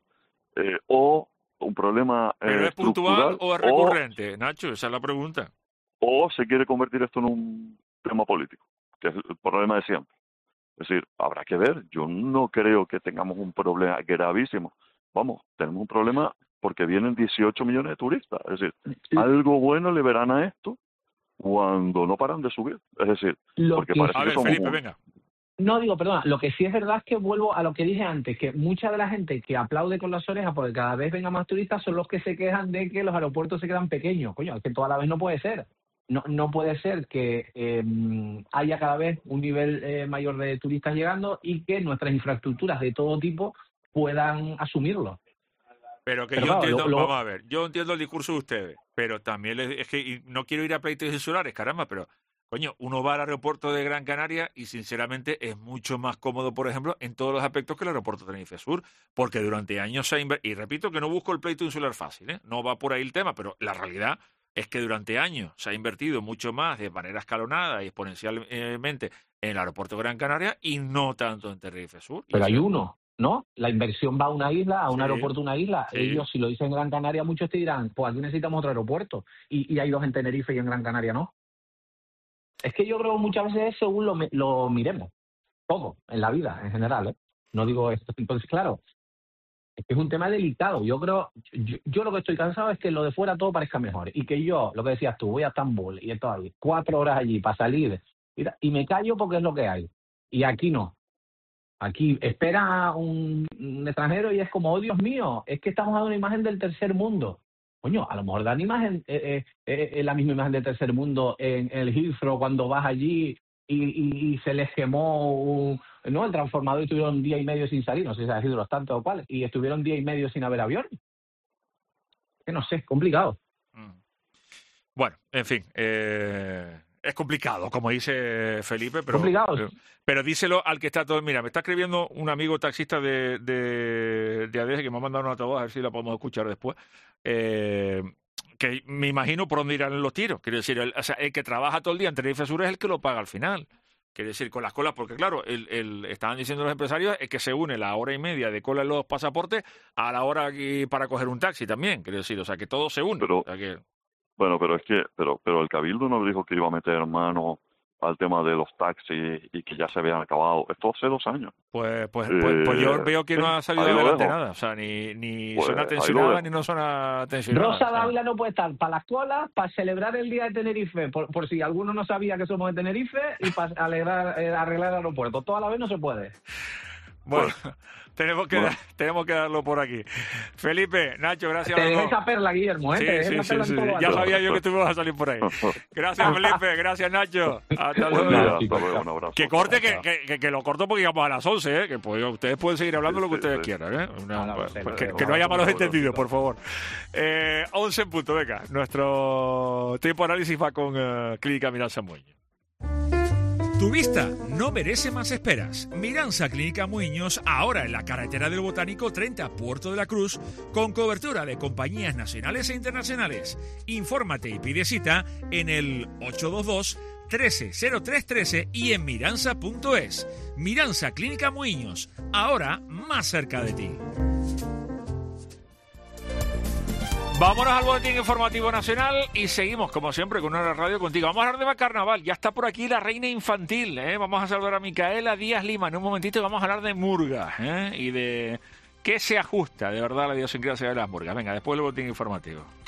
Speaker 5: o un problema
Speaker 2: ¿Pero es puntual
Speaker 5: estructural,
Speaker 2: o es recurrente, Nacho? Esa es la pregunta.
Speaker 5: o se quiere convertir esto en un tema político, que es el problema de siempre. Es decir, habrá que ver. Yo no creo que tengamos un problema gravísimo. Vamos, tenemos un problema porque vienen 18 millones de turistas. Es decir, algo bueno le verán a esto cuando no paran de subir. Es decir, porque parece que somos
Speaker 2: venga.
Speaker 8: No, digo, perdona, lo que sí es verdad es que vuelvo a lo que dije antes, que mucha de la gente que aplaude con las orejas porque cada vez vengan más turistas son los que se quejan de que los aeropuertos se quedan pequeños. Coño, es que toda la vez no puede ser. No puede ser que haya cada vez un nivel mayor de turistas llegando y que nuestras infraestructuras de todo tipo puedan asumirlo.
Speaker 2: Pero que
Speaker 8: Pero
Speaker 2: yo
Speaker 8: claro,
Speaker 2: entiendo, vamos a ver, yo entiendo el discurso de ustedes, pero también es que y no quiero ir a pleitos insulares, caramba, pero coño, uno va al aeropuerto de Gran Canaria y sinceramente es mucho más cómodo, por ejemplo, en todos los aspectos que el aeropuerto de Tenerife Sur, porque durante años se ha invertido, y repito que no busco el pleito insular fácil, no va por ahí el tema, pero la realidad es que durante años se ha invertido mucho más de manera escalonada y exponencialmente en el aeropuerto de Gran Canaria y no tanto en Tenerife Sur.
Speaker 8: Pero hay uno, ¿no? La inversión va a una isla, a un
Speaker 2: Sí,
Speaker 8: aeropuerto, a una isla.
Speaker 2: sí.
Speaker 8: Ellos, si lo dicen en Gran Canaria, muchos te dirán, pues aquí necesitamos otro aeropuerto. Y hay 2 en Tenerife y en Gran Canaria no. Es que yo creo que muchas veces es según lo miremos. Todo, en la vida, en general, ¿eh? No digo esto. Entonces, claro, es que es un tema delicado. Yo creo, yo lo que estoy cansado es que lo de fuera todo parezca mejor. Y que yo, lo que decías tú, voy a Estambul y estoy ahí 4 horas allí para salir y me callo porque es lo que hay. Y aquí no. Aquí espera un extranjero y es como, oh Dios mío, es que estamos dando una imagen del tercer mundo. Coño, a lo mejor dan imagen, la misma imagen del tercer mundo en el Heathrow cuando vas allí y se les quemó el transformador y estuvieron 1 día y medio sin salir, no sé si ha sido los tantos o cuál, y estuvieron 1 día y medio sin haber avión. Que no sé, es complicado.
Speaker 2: Bueno, en fin, es complicado, como dice Felipe, pero
Speaker 8: Complicado.
Speaker 2: pero díselo al que está todo. Mira, me está escribiendo un amigo taxista de ADS que me ha mandado una voz, a ver si la podemos escuchar después, que me imagino por dónde irán los tiros. Quiero decir, el que trabaja todo el día en Tenerife Sur es el que lo paga al final. Quiere decir, con las colas, porque claro, estaban diciendo los empresarios es que se une la hora y media de cola en los pasaportes a la hora aquí para coger un taxi también. Quiero decir, o sea, que todo se une.
Speaker 5: Pero,
Speaker 2: o sea, que...
Speaker 5: Bueno, pero es que, pero el Cabildo no dijo que iba a meter mano al tema de los taxis y que ya se habían acabado. Esto hace 2 años.
Speaker 2: Pues yo veo que no ha salido adelante nada. O sea, ni
Speaker 5: Pues
Speaker 2: suena tensionada ni no suena tensionada.
Speaker 8: Rosa Dávila no puede estar para la escuela, para celebrar el Día de Tenerife, por si alguno no sabía que somos de Tenerife, y para arreglar el aeropuerto. Todo a la vez no se puede.
Speaker 2: Bueno, tenemos que darlo por aquí. Felipe, Nacho, gracias.
Speaker 8: Te dejé esa perla, Guillermo, ¿eh?
Speaker 2: Sí. Ya sabía yo que tú ibas a salir por ahí. Gracias, Felipe. Gracias, Nacho. Hasta luego.
Speaker 5: Un abrazo.
Speaker 2: Que corte, que lo corto porque llegamos a las 11, ¿eh? Que pues, ustedes pueden seguir hablando lo que ustedes quieran, ¿eh? Que no haya malos entendidos, por favor. 11 en punto, venga. Nuestro tiempo de análisis va con Clínica Miranza Muñoz.
Speaker 11: Tu vista no merece más esperas. Miranza Clínica Muñoz, ahora en la carretera del Botánico 30, Puerto de la Cruz, con cobertura de compañías nacionales e internacionales. Infórmate y pide cita en el 822-130313 y en miranza.es. Miranza Clínica Muñoz, ahora más cerca de ti.
Speaker 2: Vámonos al boletín informativo nacional y seguimos, como siempre, con una radio contigo. Vamos a hablar de carnaval. Ya está por aquí la reina infantil, ¿eh? Vamos a saludar a Micaela Díaz Lima en un momentito y vamos a hablar de murgas, ¿eh? Y de qué se ajusta de verdad a la idiosincrasia de las murgas. Venga, después del boletín informativo.